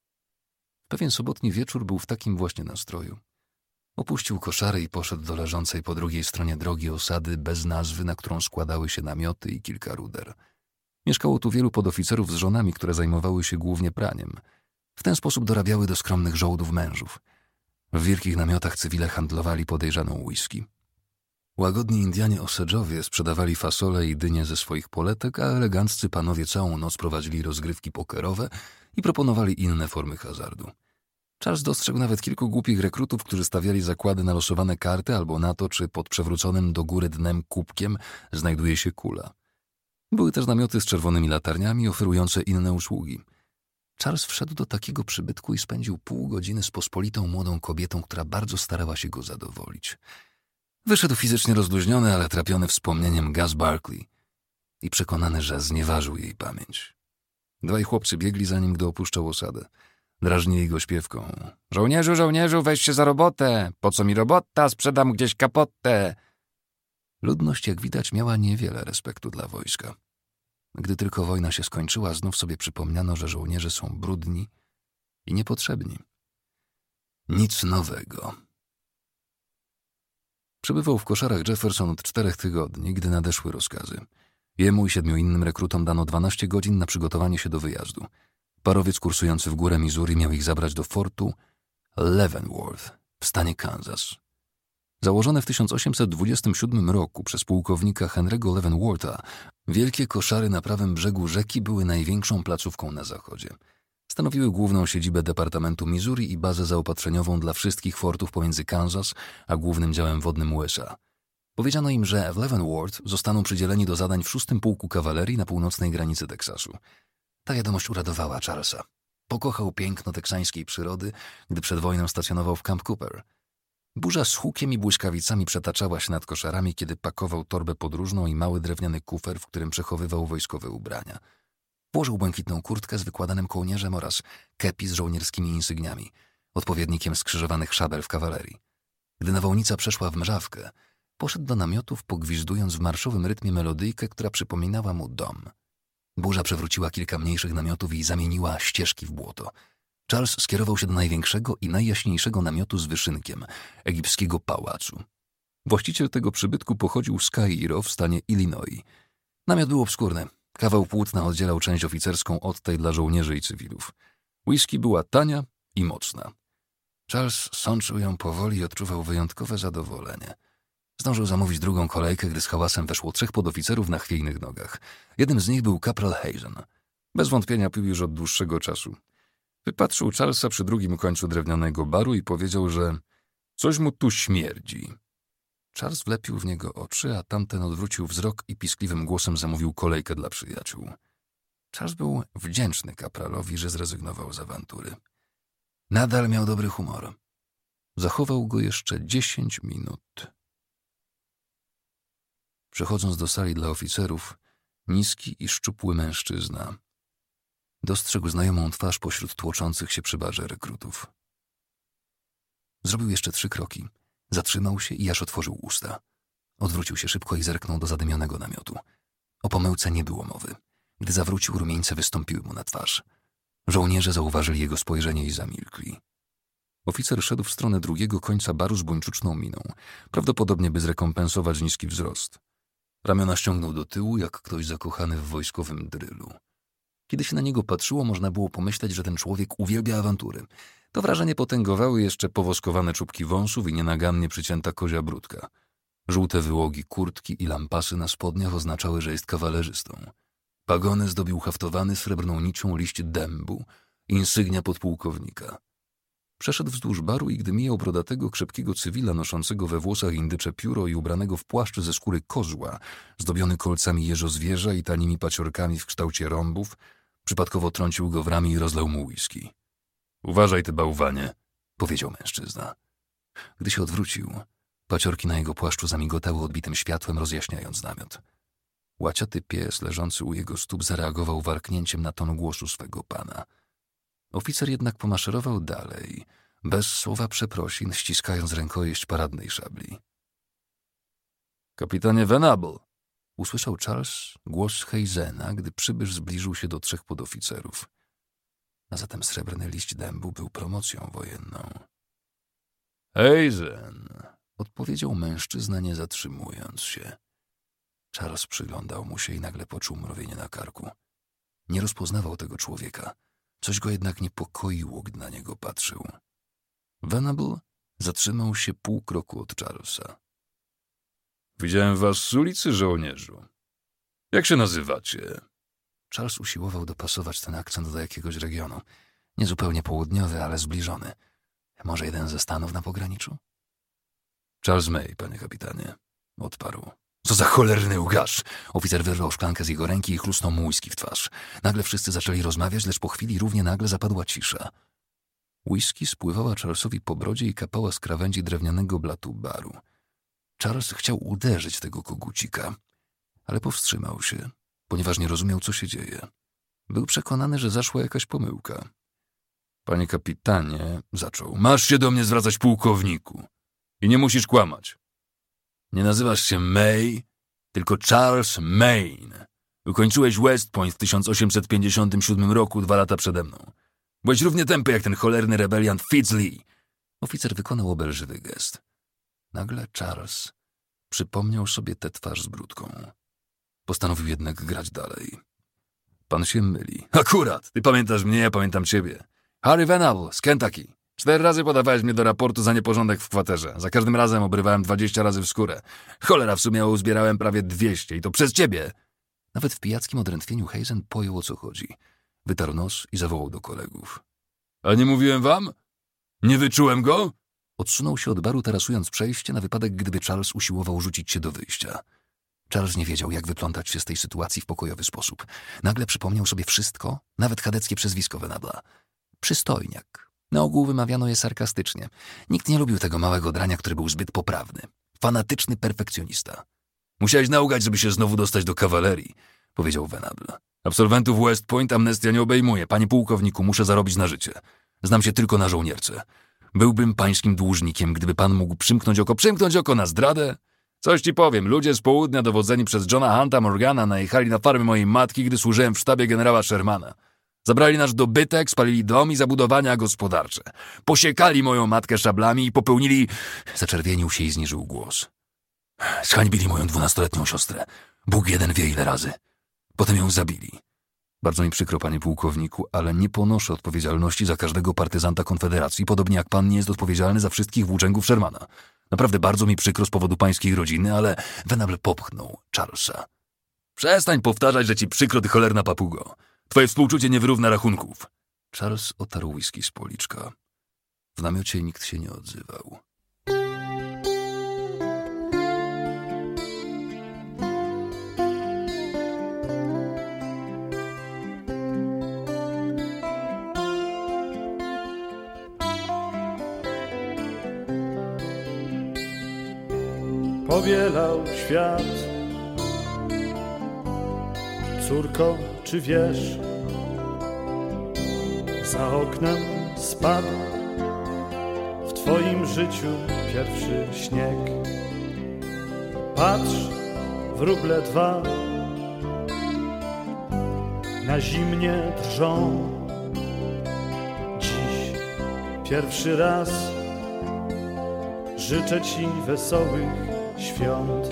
Pewien sobotni wieczór był w takim właśnie nastroju. Opuścił koszary i poszedł do leżącej po drugiej stronie drogi osady bez nazwy, na którą składały się namioty i kilka ruder. Mieszkało tu wielu podoficerów z żonami, które zajmowały się głównie praniem. W ten sposób dorabiały do skromnych żołdów mężów. W wielkich namiotach cywile handlowali podejrzaną whisky. Łagodni Indianie Osage'owie sprzedawali fasole i dynie ze swoich poletek, a eleganccy panowie całą noc prowadzili rozgrywki pokerowe i proponowali inne formy hazardu. Charles dostrzegł nawet kilku głupich rekrutów, którzy stawiali zakłady na losowane karty albo na to, czy pod przewróconym do góry dnem kubkiem znajduje się kula. Były też namioty z czerwonymi latarniami oferujące inne usługi. Charles wszedł do takiego przybytku i spędził pół godziny z pospolitą młodą kobietą, która bardzo starała się go zadowolić. Wyszedł fizycznie rozluźniony, ale trapiony wspomnieniem Gus Barkley i przekonany, że znieważył jej pamięć. 2 chłopcy biegli za nim, gdy opuszczał osadę. Drażnili go śpiewką. Żołnierzu, żołnierzu, weź się za robotę! Po co mi robota? Sprzedam gdzieś kapotę! Ludność, jak widać, miała niewiele respektu dla wojska. Gdy tylko wojna się skończyła, znów sobie przypomniano, że żołnierze są brudni i niepotrzebni. Nic nowego. Przebywał w koszarach Jefferson od 4 tygodni, gdy nadeszły rozkazy. Jemu i 7 innym rekrutom dano 12 godzin na przygotowanie się do wyjazdu. Parowiec kursujący w górę Missouri miał ich zabrać do fortu Leavenworth w stanie Kansas. Założone w 1827 roku przez pułkownika Henry'ego Leavenwortha, wielkie koszary na prawym brzegu rzeki były największą placówką na zachodzie. Stanowiły główną siedzibę Departamentu Missouri i bazę zaopatrzeniową dla wszystkich fortów pomiędzy Kansas a głównym działem wodnym USA. Powiedziano im, że w Leavenworth zostaną przydzieleni do zadań w 6. Pułku Kawalerii na północnej granicy Teksasu. Ta wiadomość uradowała Charlesa. Pokochał piękno teksańskiej przyrody, gdy przed wojną stacjonował w Camp Cooper. Burza z hukiem i błyskawicami przetaczała się nad koszarami, kiedy pakował torbę podróżną i mały drewniany kufer, w którym przechowywał wojskowe ubrania. Włożył błękitną kurtkę z wykładanym kołnierzem oraz kepi z żołnierskimi insygniami, odpowiednikiem skrzyżowanych szabel w kawalerii. Gdy nawałnica przeszła w mrzawkę, poszedł do namiotów, pogwizdując w marszowym rytmie melodyjkę, która przypominała mu dom. Burza przewróciła kilka mniejszych namiotów i zamieniła ścieżki w błoto. Charles skierował się do największego i najjaśniejszego namiotu z wyszynkiem, egipskiego pałacu. Właściciel tego przybytku pochodził z Kairo w stanie Illinois. Namiot był obskurny. Kawał płótna oddzielał część oficerską od tej dla żołnierzy i cywilów. Whisky była tania i mocna. Charles sączył ją powoli i odczuwał wyjątkowe zadowolenie. Zdążył zamówić drugą kolejkę, gdy z hałasem weszło 3 podoficerów na chwiejnych nogach. Jednym z nich był kapral Hazen. Bez wątpienia pił już od dłuższego czasu. Wypatrzył Charlesa przy drugim końcu drewnianego baru i powiedział, że coś mu tu śmierdzi. Charles wlepił w niego oczy, a tamten odwrócił wzrok i piskliwym głosem zamówił kolejkę dla przyjaciół. Charles był wdzięczny kapralowi, że zrezygnował z awantury. Nadal miał dobry humor. Zachował go jeszcze 10 minut. Przechodząc do sali dla oficerów, niski i szczupły mężczyzna dostrzegł znajomą twarz pośród tłoczących się przy barze rekrutów. Zrobił jeszcze 3 kroki. Zatrzymał się i aż otworzył usta. Odwrócił się szybko i zerknął do zadymionego namiotu. O pomyłce nie było mowy. Gdy zawrócił, rumieńce wystąpiły mu na twarz. Żołnierze zauważyli jego spojrzenie i zamilkli. Oficer szedł w stronę drugiego końca baru z buńczuczną miną, prawdopodobnie by zrekompensować niski wzrost. Ramiona ściągnął do tyłu, jak ktoś zakochany w wojskowym drylu. Kiedy się na niego patrzyło, można było pomyśleć, że ten człowiek uwielbia awantury. To wrażenie potęgowały jeszcze powoskowane czubki wąsów i nienagannie przycięta kozia brudka. Żółte wyłogi kurtki i lampasy na spodniach oznaczały, że jest kawalerzystą. Pagony zdobił haftowany srebrną nicią liść dębu, insygnia podpułkownika. Przeszedł wzdłuż baru i gdy mijał brodatego, krzepkiego cywila noszącego we włosach indycze pióro i ubranego w płaszcz ze skóry kozła, zdobiony kolcami jeżozwierza i tanimi paciorkami w kształcie rąbów, przypadkowo trącił go w ramię i rozlał mu whisky. Uważaj, ty bałwanie, powiedział mężczyzna. Gdy się odwrócił, paciorki na jego płaszczu zamigotały odbitym światłem, rozjaśniając namiot. Łaciaty pies leżący u jego stóp zareagował warknięciem na ton głosu swego pana. Oficer jednak pomaszerował dalej, bez słowa przeprosin, ściskając rękojeść paradnej szabli. Kapitanie Venable, usłyszał Charles głos Hazena, gdy przybysz zbliżył się do 3 podoficerów. A zatem srebrny liść dębu był promocją wojenną. Hazen, odpowiedział mężczyzna, nie zatrzymując się. Charles przyglądał mu się i nagle poczuł mrowienie na karku. Nie rozpoznawał tego człowieka. Coś go jednak niepokoiło, gdy na niego patrzył. Venable zatrzymał się pół kroku od Charlesa. Widziałem was z ulicy, żołnierzu. Jak się nazywacie? Charles usiłował dopasować ten akcent do jakiegoś regionu. Niezupełnie południowy, ale zbliżony. Może jeden ze stanów na pograniczu? Charles May, panie kapitanie, odparł. Co za cholerny ugarz! Oficer wyrwał szklankę z jego ręki i chlusnął mu whisky w twarz. Nagle wszyscy zaczęli rozmawiać, lecz po chwili równie nagle zapadła cisza. Whisky spływała Charlesowi po brodzie i kapała z krawędzi drewnianego blatu baru. Charles chciał uderzyć tego kogucika, ale powstrzymał się, ponieważ nie rozumiał, co się dzieje. Był przekonany, że zaszła jakaś pomyłka. Panie kapitanie, zaczął, masz się do mnie zwracać, pułkowniku. I nie musisz kłamać. Nie nazywasz się May, tylko Charles Maine. Ukończyłeś West Point w 1857 roku, 2 lata przede mną. Byłeś równie tępy jak ten cholerny rebeliant Fitz-Lee. Oficer wykonał obelżywy gest. Nagle Charles przypomniał sobie tę twarz z brudką. Postanowił jednak grać dalej. Pan się myli. Akurat, ty pamiętasz mnie, ja pamiętam ciebie. Harry Venable z Kentucky. 4 razy podawałeś mnie do raportu za nieporządek w kwaterze. Za każdym razem obrywałem 20 razy w skórę. Cholera, w sumie uzbierałem prawie 200 i to przez ciebie. Nawet w pijackim odrętwieniu Hazen pojął, o co chodzi. Wytarł nos i zawołał do kolegów. A nie mówiłem wam? Nie wyczułem go? Odsunął się od baru, tarasując przejście na wypadek, gdyby Charles usiłował rzucić się do wyjścia. Charles nie wiedział, jak wyplątać się z tej sytuacji w pokojowy sposób. Nagle przypomniał sobie wszystko, nawet chadeckie przezwisko Venabla. Przystojniak. Na ogół wymawiano je sarkastycznie. Nikt nie lubił tego małego drania, który był zbyt poprawny. Fanatyczny perfekcjonista. Musiałeś naugać, żeby się znowu dostać do kawalerii, powiedział Venable. Absolwentów West Point amnestia nie obejmuje. Panie pułkowniku, muszę zarobić na życie. Znam się tylko na żołnierce. Byłbym pańskim dłużnikiem, gdyby pan mógł przymknąć oko na zdradę. Coś ci powiem, ludzie z południa dowodzeni przez Johna Hunta Morgana najechali na farmę mojej matki, gdy służyłem w sztabie generała Shermana. Zabrali nasz dobytek, spalili dom i zabudowania gospodarcze. Posiekali moją matkę szablami i popełnili... Zaczerwienił się i zniżył głos. Zhańbili moją 12-letnią siostrę. Bóg jeden wie ile razy. Potem ją zabili. Bardzo mi przykro, panie pułkowniku, ale nie ponoszę odpowiedzialności za każdego partyzanta Konfederacji, podobnie jak pan nie jest odpowiedzialny za wszystkich włóczęgów Shermana. Naprawdę bardzo mi przykro z powodu pańskiej rodziny, ale Venable popchnął Charlesa. Przestań powtarzać, że ci przykro, ty cholerna papugo. Twoje współczucie nie wyrówna rachunków. Charles otarł whisky z policzka. W namiocie nikt się nie odzywał. Powielał świat. Córko, czy wiesz, za oknem spadł w twoim życiu pierwszy śnieg. Patrz, wróble dwa na zimnie drżą. Dziś pierwszy raz życzę ci wesołych świąt.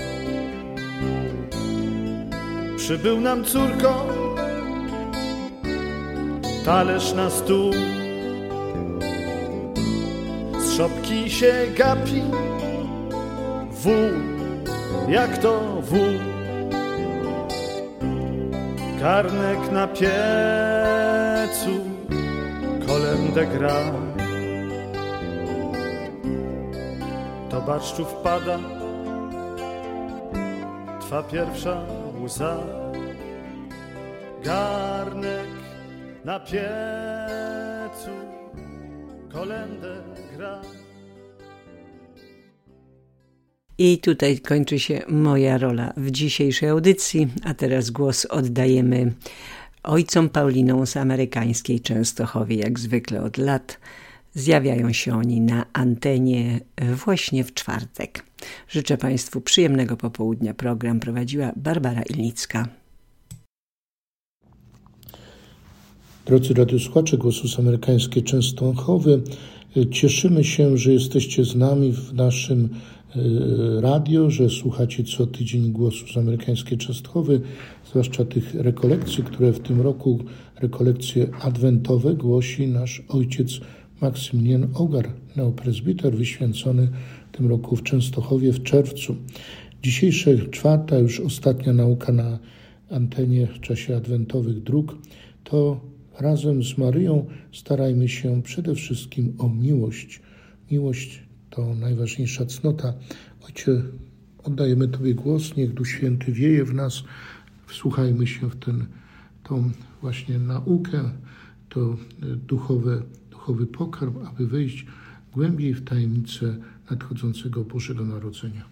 Przybył nam, córko, talerz na stół. Z szopki się gapi wół, jak to wół. Garnek na piecu kolędę gra. Do barszczu wpada twa pierwsza łza. Garnek na piecu kolędę gra. I tutaj kończy się moja rola w dzisiejszej audycji, a teraz głos oddajemy ojcom Paulinom z amerykańskiej Częstochowy. Jak zwykle od lat zjawiają się oni na antenie właśnie w czwartek. Życzę Państwu przyjemnego popołudnia. Program prowadziła Barbara Ilnicka. Drodzy radiosłuchacze Głosu z amerykańskiej Częstochowy, cieszymy się, że jesteście z nami w naszym radio, że słuchacie co tydzień Głosu z amerykańskiej Częstochowy, zwłaszcza tych rekolekcji, które w tym roku, rekolekcje adwentowe, głosi nasz ojciec Maksymilian Ogar, neopresbiter wyświęcony w tym roku w Częstochowie w czerwcu. Dzisiejsza czwarta, już ostatnia nauka na antenie w czasie adwentowych dróg, to razem z Maryją starajmy się przede wszystkim o miłość. Miłość to najważniejsza cnota. Ojcze, oddajemy Tobie głos, niech Duch Święty wieje w nas. Wsłuchajmy się w tą właśnie naukę, to duchowy pokarm, aby wejść głębiej w tajemnicę nadchodzącego Bożego Narodzenia.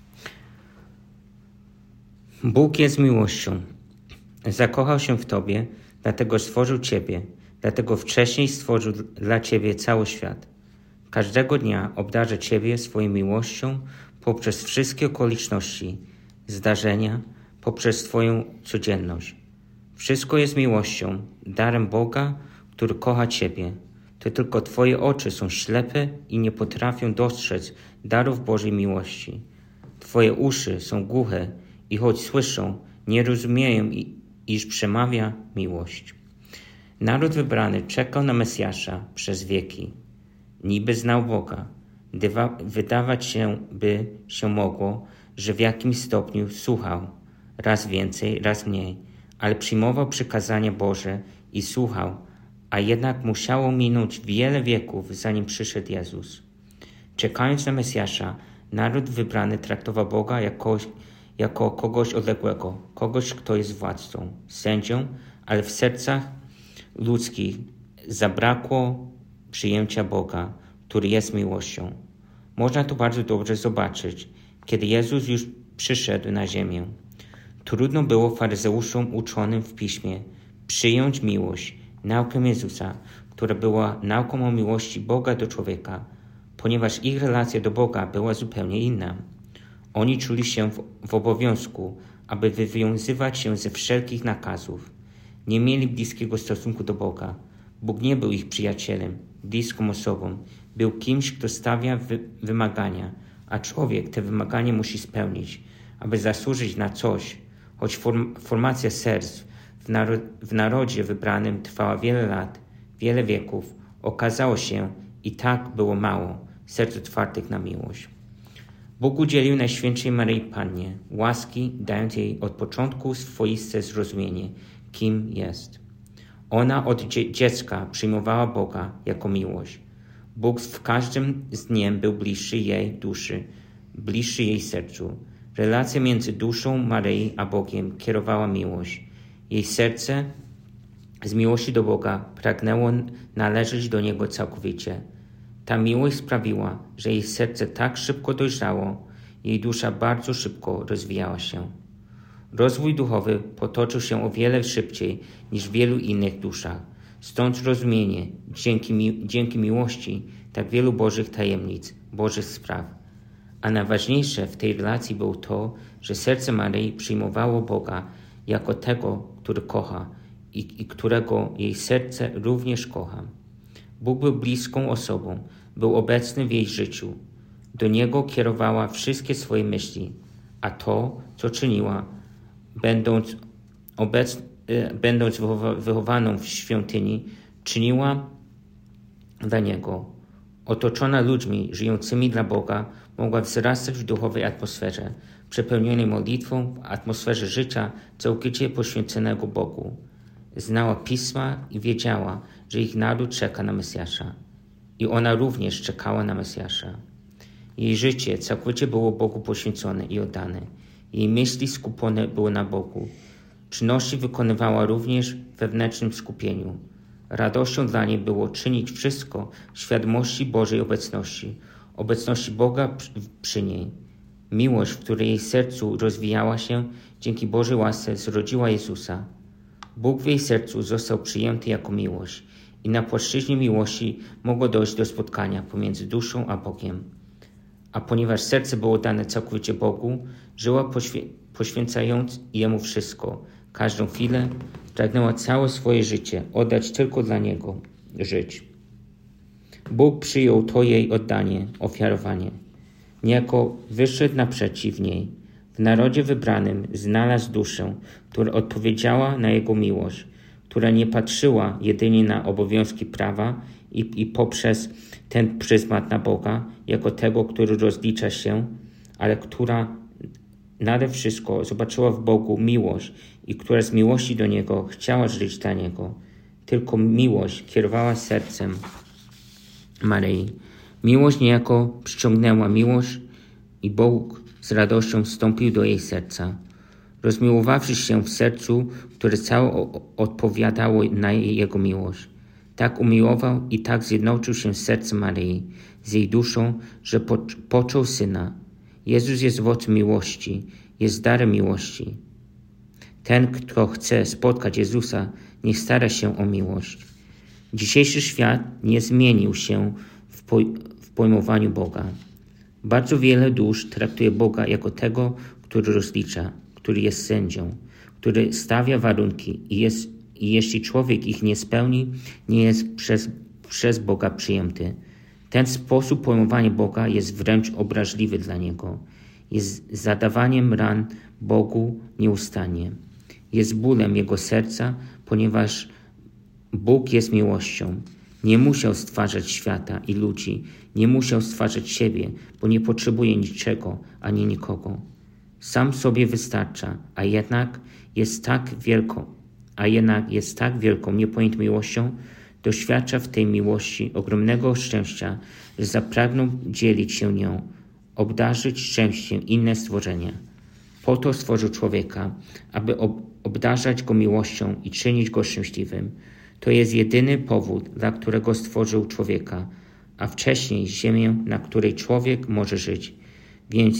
Bóg jest miłością. Zakochał się w Tobie, dlatego stworzył Ciebie, dlatego wcześniej stworzył dla Ciebie cały świat. Każdego dnia obdarza Ciebie swoją miłością poprzez wszystkie okoliczności, zdarzenia, poprzez Twoją codzienność. Wszystko jest miłością, darem Boga, który kocha Ciebie. To tylko Twoje oczy są ślepe i nie potrafią dostrzec darów Bożej miłości. Twoje uszy są głuche i choć słyszą, nie rozumieją, iż przemawia miłość. Naród wybrany czekał na Mesjasza przez wieki. Niby znał Boga. Wydawać się by się mogło, że w jakimś stopniu słuchał, raz więcej, raz mniej, ale przyjmował przykazania Boże i słuchał, a jednak musiało minąć wiele wieków, zanim przyszedł Jezus. Czekając na Mesjasza, naród wybrany traktował Boga jako kogoś odległego, kogoś, kto jest władcą, sędzią, ale w sercach ludzkich zabrakło przyjęcia Boga, który jest miłością. Można to bardzo dobrze zobaczyć, kiedy Jezus już przyszedł na ziemię. Trudno było faryzeuszom uczonym w Piśmie przyjąć miłość, naukę Jezusa, która była nauką o miłości Boga do człowieka, ponieważ ich relacja do Boga była zupełnie inna. Oni czuli się w obowiązku, aby wywiązywać się ze wszelkich nakazów. Nie mieli bliskiego stosunku do Boga. Bóg nie był ich przyjacielem, bliską osobą. Był kimś, kto stawia wymagania, a człowiek te wymagania musi spełnić, aby zasłużyć na coś, choć formacja serc w narodzie wybranym trwała wiele lat, wiele wieków. Okazało się, i tak było mało serc otwartych na miłość. Bóg udzielił Najświętszej Maryi Pannie łaski, dając jej od początku swoiste zrozumienie, kim jest. Ona od dziecka przyjmowała Boga jako miłość. Bóg w każdym z dniem był bliższy jej duszy, bliższy jej sercu. Relacja między duszą Maryi a Bogiem kierowała miłość. Jej serce z miłości do Boga pragnęło należeć do Niego całkowicie. Ta miłość sprawiła, że jej serce tak szybko dojrzało, jej dusza bardzo szybko rozwijała się. Rozwój duchowy potoczył się o wiele szybciej niż w wielu innych duszach. Stąd zrozumienie, dzięki miłości, tak wielu Bożych tajemnic, Bożych spraw. A najważniejsze w tej relacji było to, że serce Maryi przyjmowało Boga jako tego, który kocha i którego jej serce również kocha. Bóg był bliską osobą, był obecny w jej życiu. Do Niego kierowała wszystkie swoje myśli, a to, co czyniła, będąc wychowaną w świątyni, czyniła dla Niego. Otoczona ludźmi żyjącymi dla Boga, mogła wzrastać w duchowej atmosferze, przepełnionej modlitwą, w atmosferze życia całkowicie poświęconego Bogu. Znała Pisma i wiedziała, że ich naród czeka na Mesjasza. I ona również czekała na Mesjasza. Jej życie całkowicie było Bogu poświęcone i oddane. Jej myśli skupione były na Bogu. Czynności wykonywała również w wewnętrznym skupieniu. Radością dla niej było czynić wszystko w świadomości Bożej obecności Boga przy niej. Miłość, w której jej sercu rozwijała się dzięki Bożej łasce, zrodziła Jezusa. Bóg w jej sercu został przyjęty jako miłość i na płaszczyźnie miłości mogło dojść do spotkania pomiędzy duszą a Bogiem. A ponieważ serce było dane całkowicie Bogu, żyła poświęcając Jemu wszystko, każdą chwilę, pragnęła całe swoje życie oddać tylko dla Niego, żyć. Bóg przyjął to jej oddanie, ofiarowanie. Niejako wyszedł naprzeciw niej. W narodzie wybranym znalazł duszę, która odpowiedziała na Jego miłość, która nie patrzyła jedynie na obowiązki prawa i poprzez ten pryzmat na Boga, jako tego, który rozlicza się, ale która nade wszystko zobaczyła w Bogu miłość i która z miłości do Niego chciała żyć dla Niego. Tylko miłość kierowała sercem Maryi. Miłość niejako przyciągnęła miłość i Bóg z radością wstąpił do jej serca. Rozmiłowawszy się w sercu, które całe odpowiadało na Jego miłość. Tak umiłował i tak zjednoczył się z sercem Maryi, z jej duszą, że począł Syna. Jezus jest owocem miłości, jest darem miłości. Ten, kto chce spotkać Jezusa, niech stara się o miłość. Dzisiejszy świat nie zmienił się w pojmowaniu Boga. Bardzo wiele dusz traktuje Boga jako tego, który rozlicza, który jest sędzią, który stawia warunki i jeśli człowiek ich nie spełni, nie jest przez Boga przyjęty. Ten sposób pojmowania Boga jest wręcz obraźliwy dla Niego. Jest zadawaniem ran Bogu nieustannie. Jest bólem Jego serca, ponieważ Bóg jest miłością. Nie musiał stwarzać świata i ludzi, nie musiał stwarzać siebie, bo nie potrzebuje niczego ani nikogo. Sam sobie wystarcza, a jednak jest tak wielką, niepojętą miłością, doświadcza w tej miłości ogromnego szczęścia, że zapragnął dzielić się nią, obdarzyć szczęściem inne stworzenia. Po to stworzył człowieka, aby obdarzać go miłością i czynić go szczęśliwym. To jest jedyny powód, dla którego stworzył człowieka, a wcześniej ziemię, na której człowiek może żyć. Więc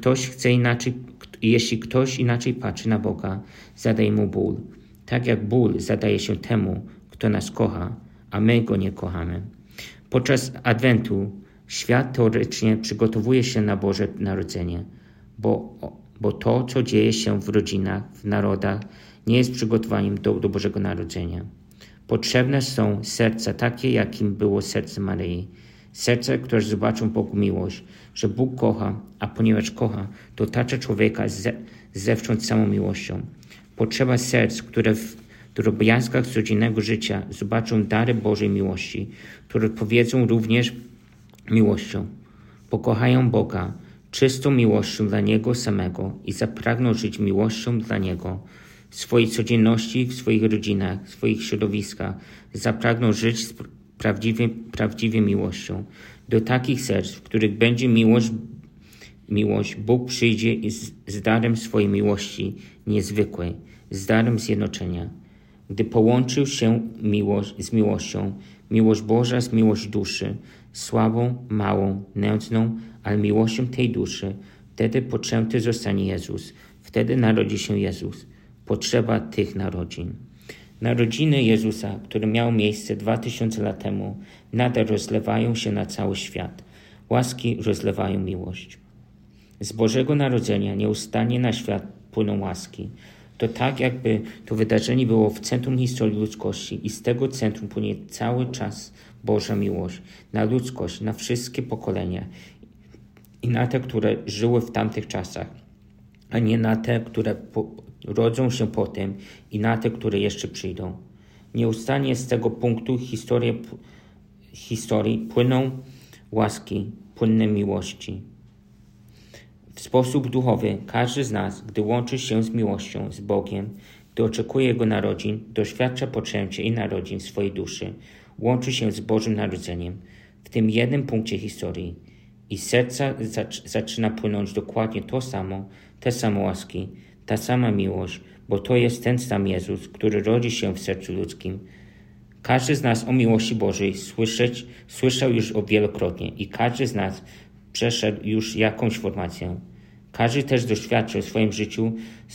jeśli ktoś inaczej patrzy na Boga, zadaje mu ból. Tak jak ból zadaje się temu, kto nas kocha, a my go nie kochamy. Podczas Adwentu świat teoretycznie przygotowuje się na Boże Narodzenie, bo to, co dzieje się w rodzinach, w narodach, nie jest przygotowaniem do Bożego Narodzenia. Potrzebne są serca takie, jakim było serce Maryi. Serca, które zobaczą Bogu miłość, że Bóg kocha, a ponieważ kocha, to otacza człowieka zewsząd samą miłością. Potrzeba serc, które w drobiazgach codziennego życia zobaczą dary Bożej miłości, które odpowiedzą również miłością. Pokochają Boga czystą miłością dla Niego samego i zapragną żyć miłością dla Niego. W swojej codzienności, w swoich rodzinach, w swoich środowiskach zapragną żyć z prawdziwie miłością. Do takich serc, w których będzie miłość, Bóg przyjdzie z darem swojej miłości niezwykłej, z darem zjednoczenia. Gdy połączył się z miłością, miłość Boża z miłość duszy, słabą, małą, nędzną, ale miłością tej duszy, wtedy poczęty zostanie Jezus, wtedy narodzi się Jezus. Potrzeba tych narodzin. Narodziny Jezusa, które miały miejsce 2000 lat temu, nadal rozlewają się na cały świat. Łaski rozlewają miłość. Z Bożego Narodzenia nieustannie na świat płyną łaski. To tak, jakby to wydarzenie było w centrum historii ludzkości i z tego centrum płynie cały czas Boża miłość na ludzkość, na wszystkie pokolenia i na te, które żyły w tamtych czasach, a nie na te, które rodzą się potem i na te, które jeszcze przyjdą. Nieustannie z tego punktu historii płyną łaski, płynne miłości. W sposób duchowy każdy z nas, gdy łączy się z miłością, z Bogiem, gdy oczekuje Jego narodzin, doświadcza poczęcia i narodzin w swojej duszy, łączy się z Bożym Narodzeniem w tym jednym punkcie historii i z serca zaczyna płynąć dokładnie te same łaski, ta sama miłość, bo to jest ten sam Jezus, który rodzi się w sercu ludzkim. Każdy z nas o miłości Bożej słyszał już wielokrotnie i każdy z nas przeszedł już jakąś formację. Każdy też doświadczył w swoim życiu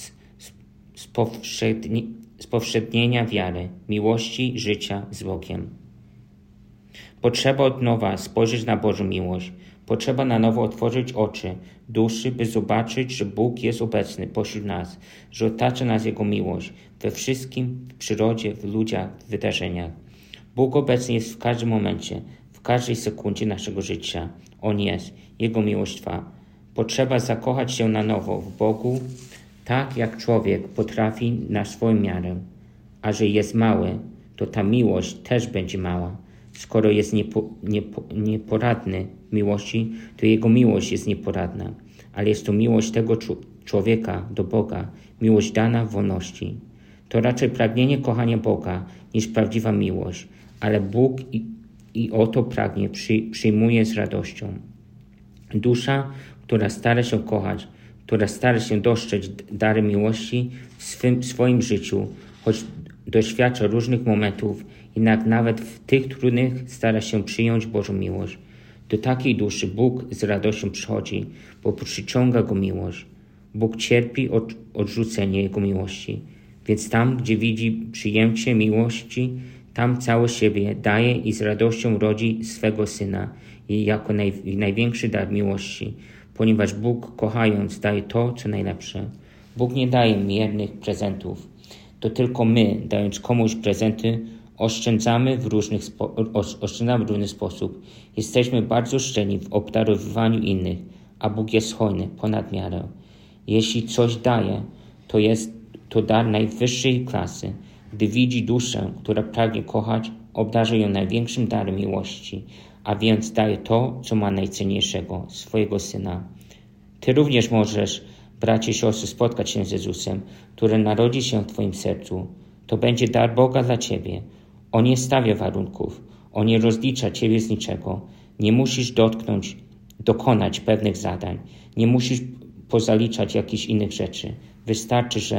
spowszednienia wiary, miłości, życia z Bogiem. Potrzeba od nowa spojrzeć na Bożą miłość. Potrzeba na nowo otworzyć oczy, duszy, by zobaczyć, że Bóg jest obecny pośród nas, że otacza nas Jego miłość we wszystkim, w przyrodzie, w ludziach, w wydarzeniach. Bóg obecny jest w każdym momencie, w każdej sekundzie naszego życia. On jest, Jego miłość trwa. Potrzeba zakochać się na nowo w Bogu, tak jak człowiek potrafi na swoją miarę. A że jest mały, to ta miłość też będzie mała. Skoro jest nieporadny w miłości, to jego miłość jest nieporadna. Ale jest to miłość tego człowieka do Boga, miłość dana w wolności. To raczej pragnienie kochania Boga niż prawdziwa miłość, ale Bóg i o to pragnie przyjmuje z radością. Dusza, która stara się kochać, która stara się dostrzec dary miłości w swoim życiu, choć doświadcza różnych momentów, jednak nawet w tych trudnych stara się przyjąć Bożą miłość. Do takiej duszy Bóg z radością przychodzi, bo przyciąga go miłość. Bóg cierpi odrzucenie Jego miłości, więc tam, gdzie widzi przyjęcie miłości, tam całe siebie daje i z radością rodzi swego Syna jako największy dar miłości, ponieważ Bóg, kochając, daje to, co najlepsze. Bóg nie daje miernych prezentów. To tylko my, dając komuś prezenty, oszczędzamy w różny sposób. Jesteśmy bardzo szczelni w obdarowywaniu innych, a Bóg jest hojny ponad miarę. Jeśli coś daje, to jest to dar najwyższej klasy. Gdy widzi duszę, która pragnie kochać, obdarza ją największym darem miłości, a więc daje to, co ma najcenniejszego, swojego Syna. Ty również możesz, bracie i siostry, spotkać się z Jezusem, który narodzi się w twoim sercu. To będzie dar Boga dla ciebie. On nie stawia warunków. On nie rozlicza ciebie z niczego. Nie musisz dokonać pewnych zadań. Nie musisz pozaliczać jakichś innych rzeczy. Wystarczy, że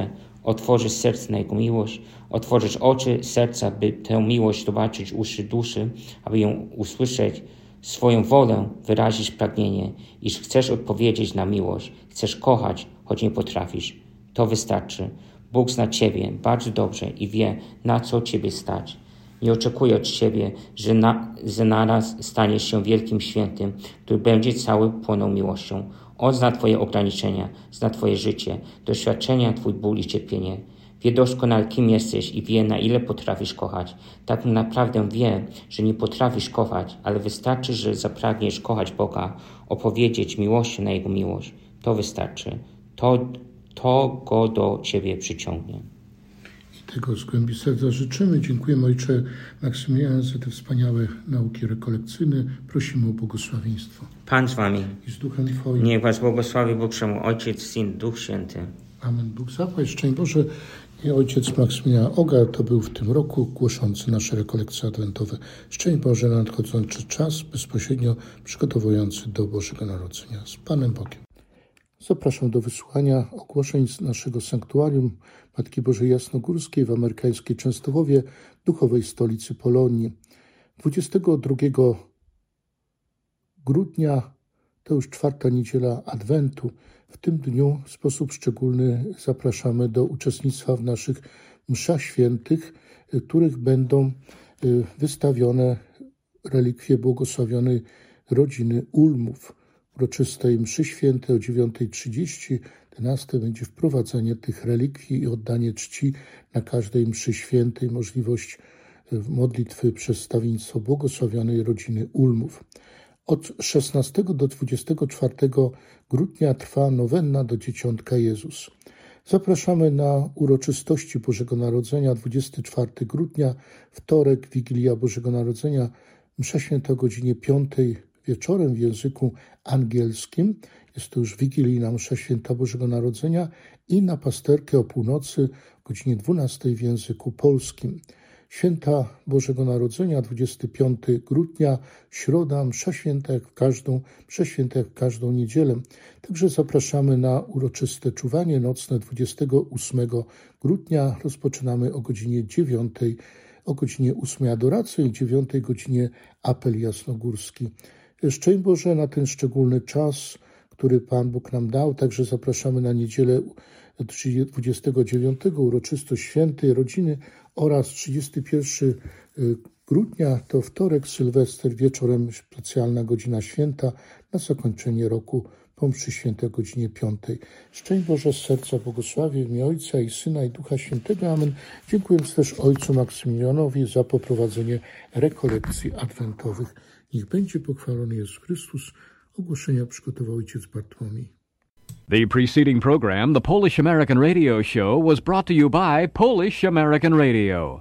otworzysz serce na Jego miłość, otworzysz oczy serca, by tę miłość zobaczyć, uszy duszy, aby ją usłyszeć, swoją wolę wyrazić pragnienie, iż chcesz odpowiedzieć na miłość, chcesz kochać, choć nie potrafisz. To wystarczy. Bóg zna Ciebie bardzo dobrze i wie, na co Ciebie stać. Nie oczekuje od Ciebie, że naraz staniesz się wielkim świętym, który będzie cały płonął miłością. On zna Twoje ograniczenia, zna Twoje życie, doświadczenia, Twój ból i cierpienie. Wie doskonale, kim jesteś i wie, na ile potrafisz kochać. Tak naprawdę wie, że nie potrafisz kochać, ale wystarczy, że zapragniesz kochać Boga, opowiedzieć miłością na Jego miłość. To wystarczy. To Go do Ciebie przyciągnie. I tego z głębi serca życzymy. Dziękujemy Ojcze Maksymilianie za te wspaniałe nauki rekolekcyjne. Prosimy o błogosławieństwo. Pan z Wami. I z Duchem Twoim. Niech Was błogosławi Bóg Wszechmogący, Ojciec, Syn, Duch Święty. Amen. Bóg zapłać. Szczęść Boże. I ojciec Maksymilian Ogar to był w tym roku głoszący nasze rekolekcje adwentowe. Szczęść Boże na nadchodzący czas, bezpośrednio przygotowujący do Bożego Narodzenia. Z Panem Bogiem. Zapraszam do wysłuchania ogłoszeń z naszego sanktuarium Matki Bożej Jasnogórskiej w amerykańskiej Częstochowie, duchowej stolicy Polonii. 22 grudnia to już 4. niedziela Adwentu. W tym dniu w sposób szczególny zapraszamy do uczestnictwa w naszych mszach świętych, w których będą wystawione relikwie błogosławionej rodziny Ulmów. Uroczystej mszy świętej o 9:30, 11 będzie wprowadzenie tych relikwii i oddanie czci na każdej mszy świętej, możliwość modlitwy przez stawiennictwo błogosławionej rodziny Ulmów. Od 16 do 24 grudnia trwa nowenna do Dzieciątka Jezus. Zapraszamy na uroczystości Bożego Narodzenia 24 grudnia, wtorek, Wigilia Bożego Narodzenia, msza święta o godzinie 5 wieczorem w języku angielskim. Jest to już wigilijna msza święta Bożego Narodzenia i na pasterkę o północy o godzinie 12 w języku polskim. Święta Bożego Narodzenia, 25 grudnia, środa, msza święta jak w każdą niedzielę. Także zapraszamy na uroczyste czuwanie nocne 28 grudnia. Rozpoczynamy o godzinie 9, o godzinie 8 adoracja i 9 godzinie apel jasnogórski. Szczęść Boże na ten szczególny czas, który Pan Bóg nam dał. Także zapraszamy na niedzielę 29 uroczystość świętej rodziny oraz 31 grudnia to wtorek, Sylwester, wieczorem specjalna godzina święta na zakończenie roku po mszy świętej o godzinie 5. Szczęść Boże z serca błogosławię w imię Ojca i Syna i Ducha Świętego. Amen. Dziękuję też Ojcu Maksymilianowi za poprowadzenie rekolekcji adwentowych. Niech będzie pochwalony Jezus Chrystus. Ogłoszenia przygotował ojciec Bartłomiej. The preceding program, the Polish American Radio Show, was brought to you by Polish American Radio.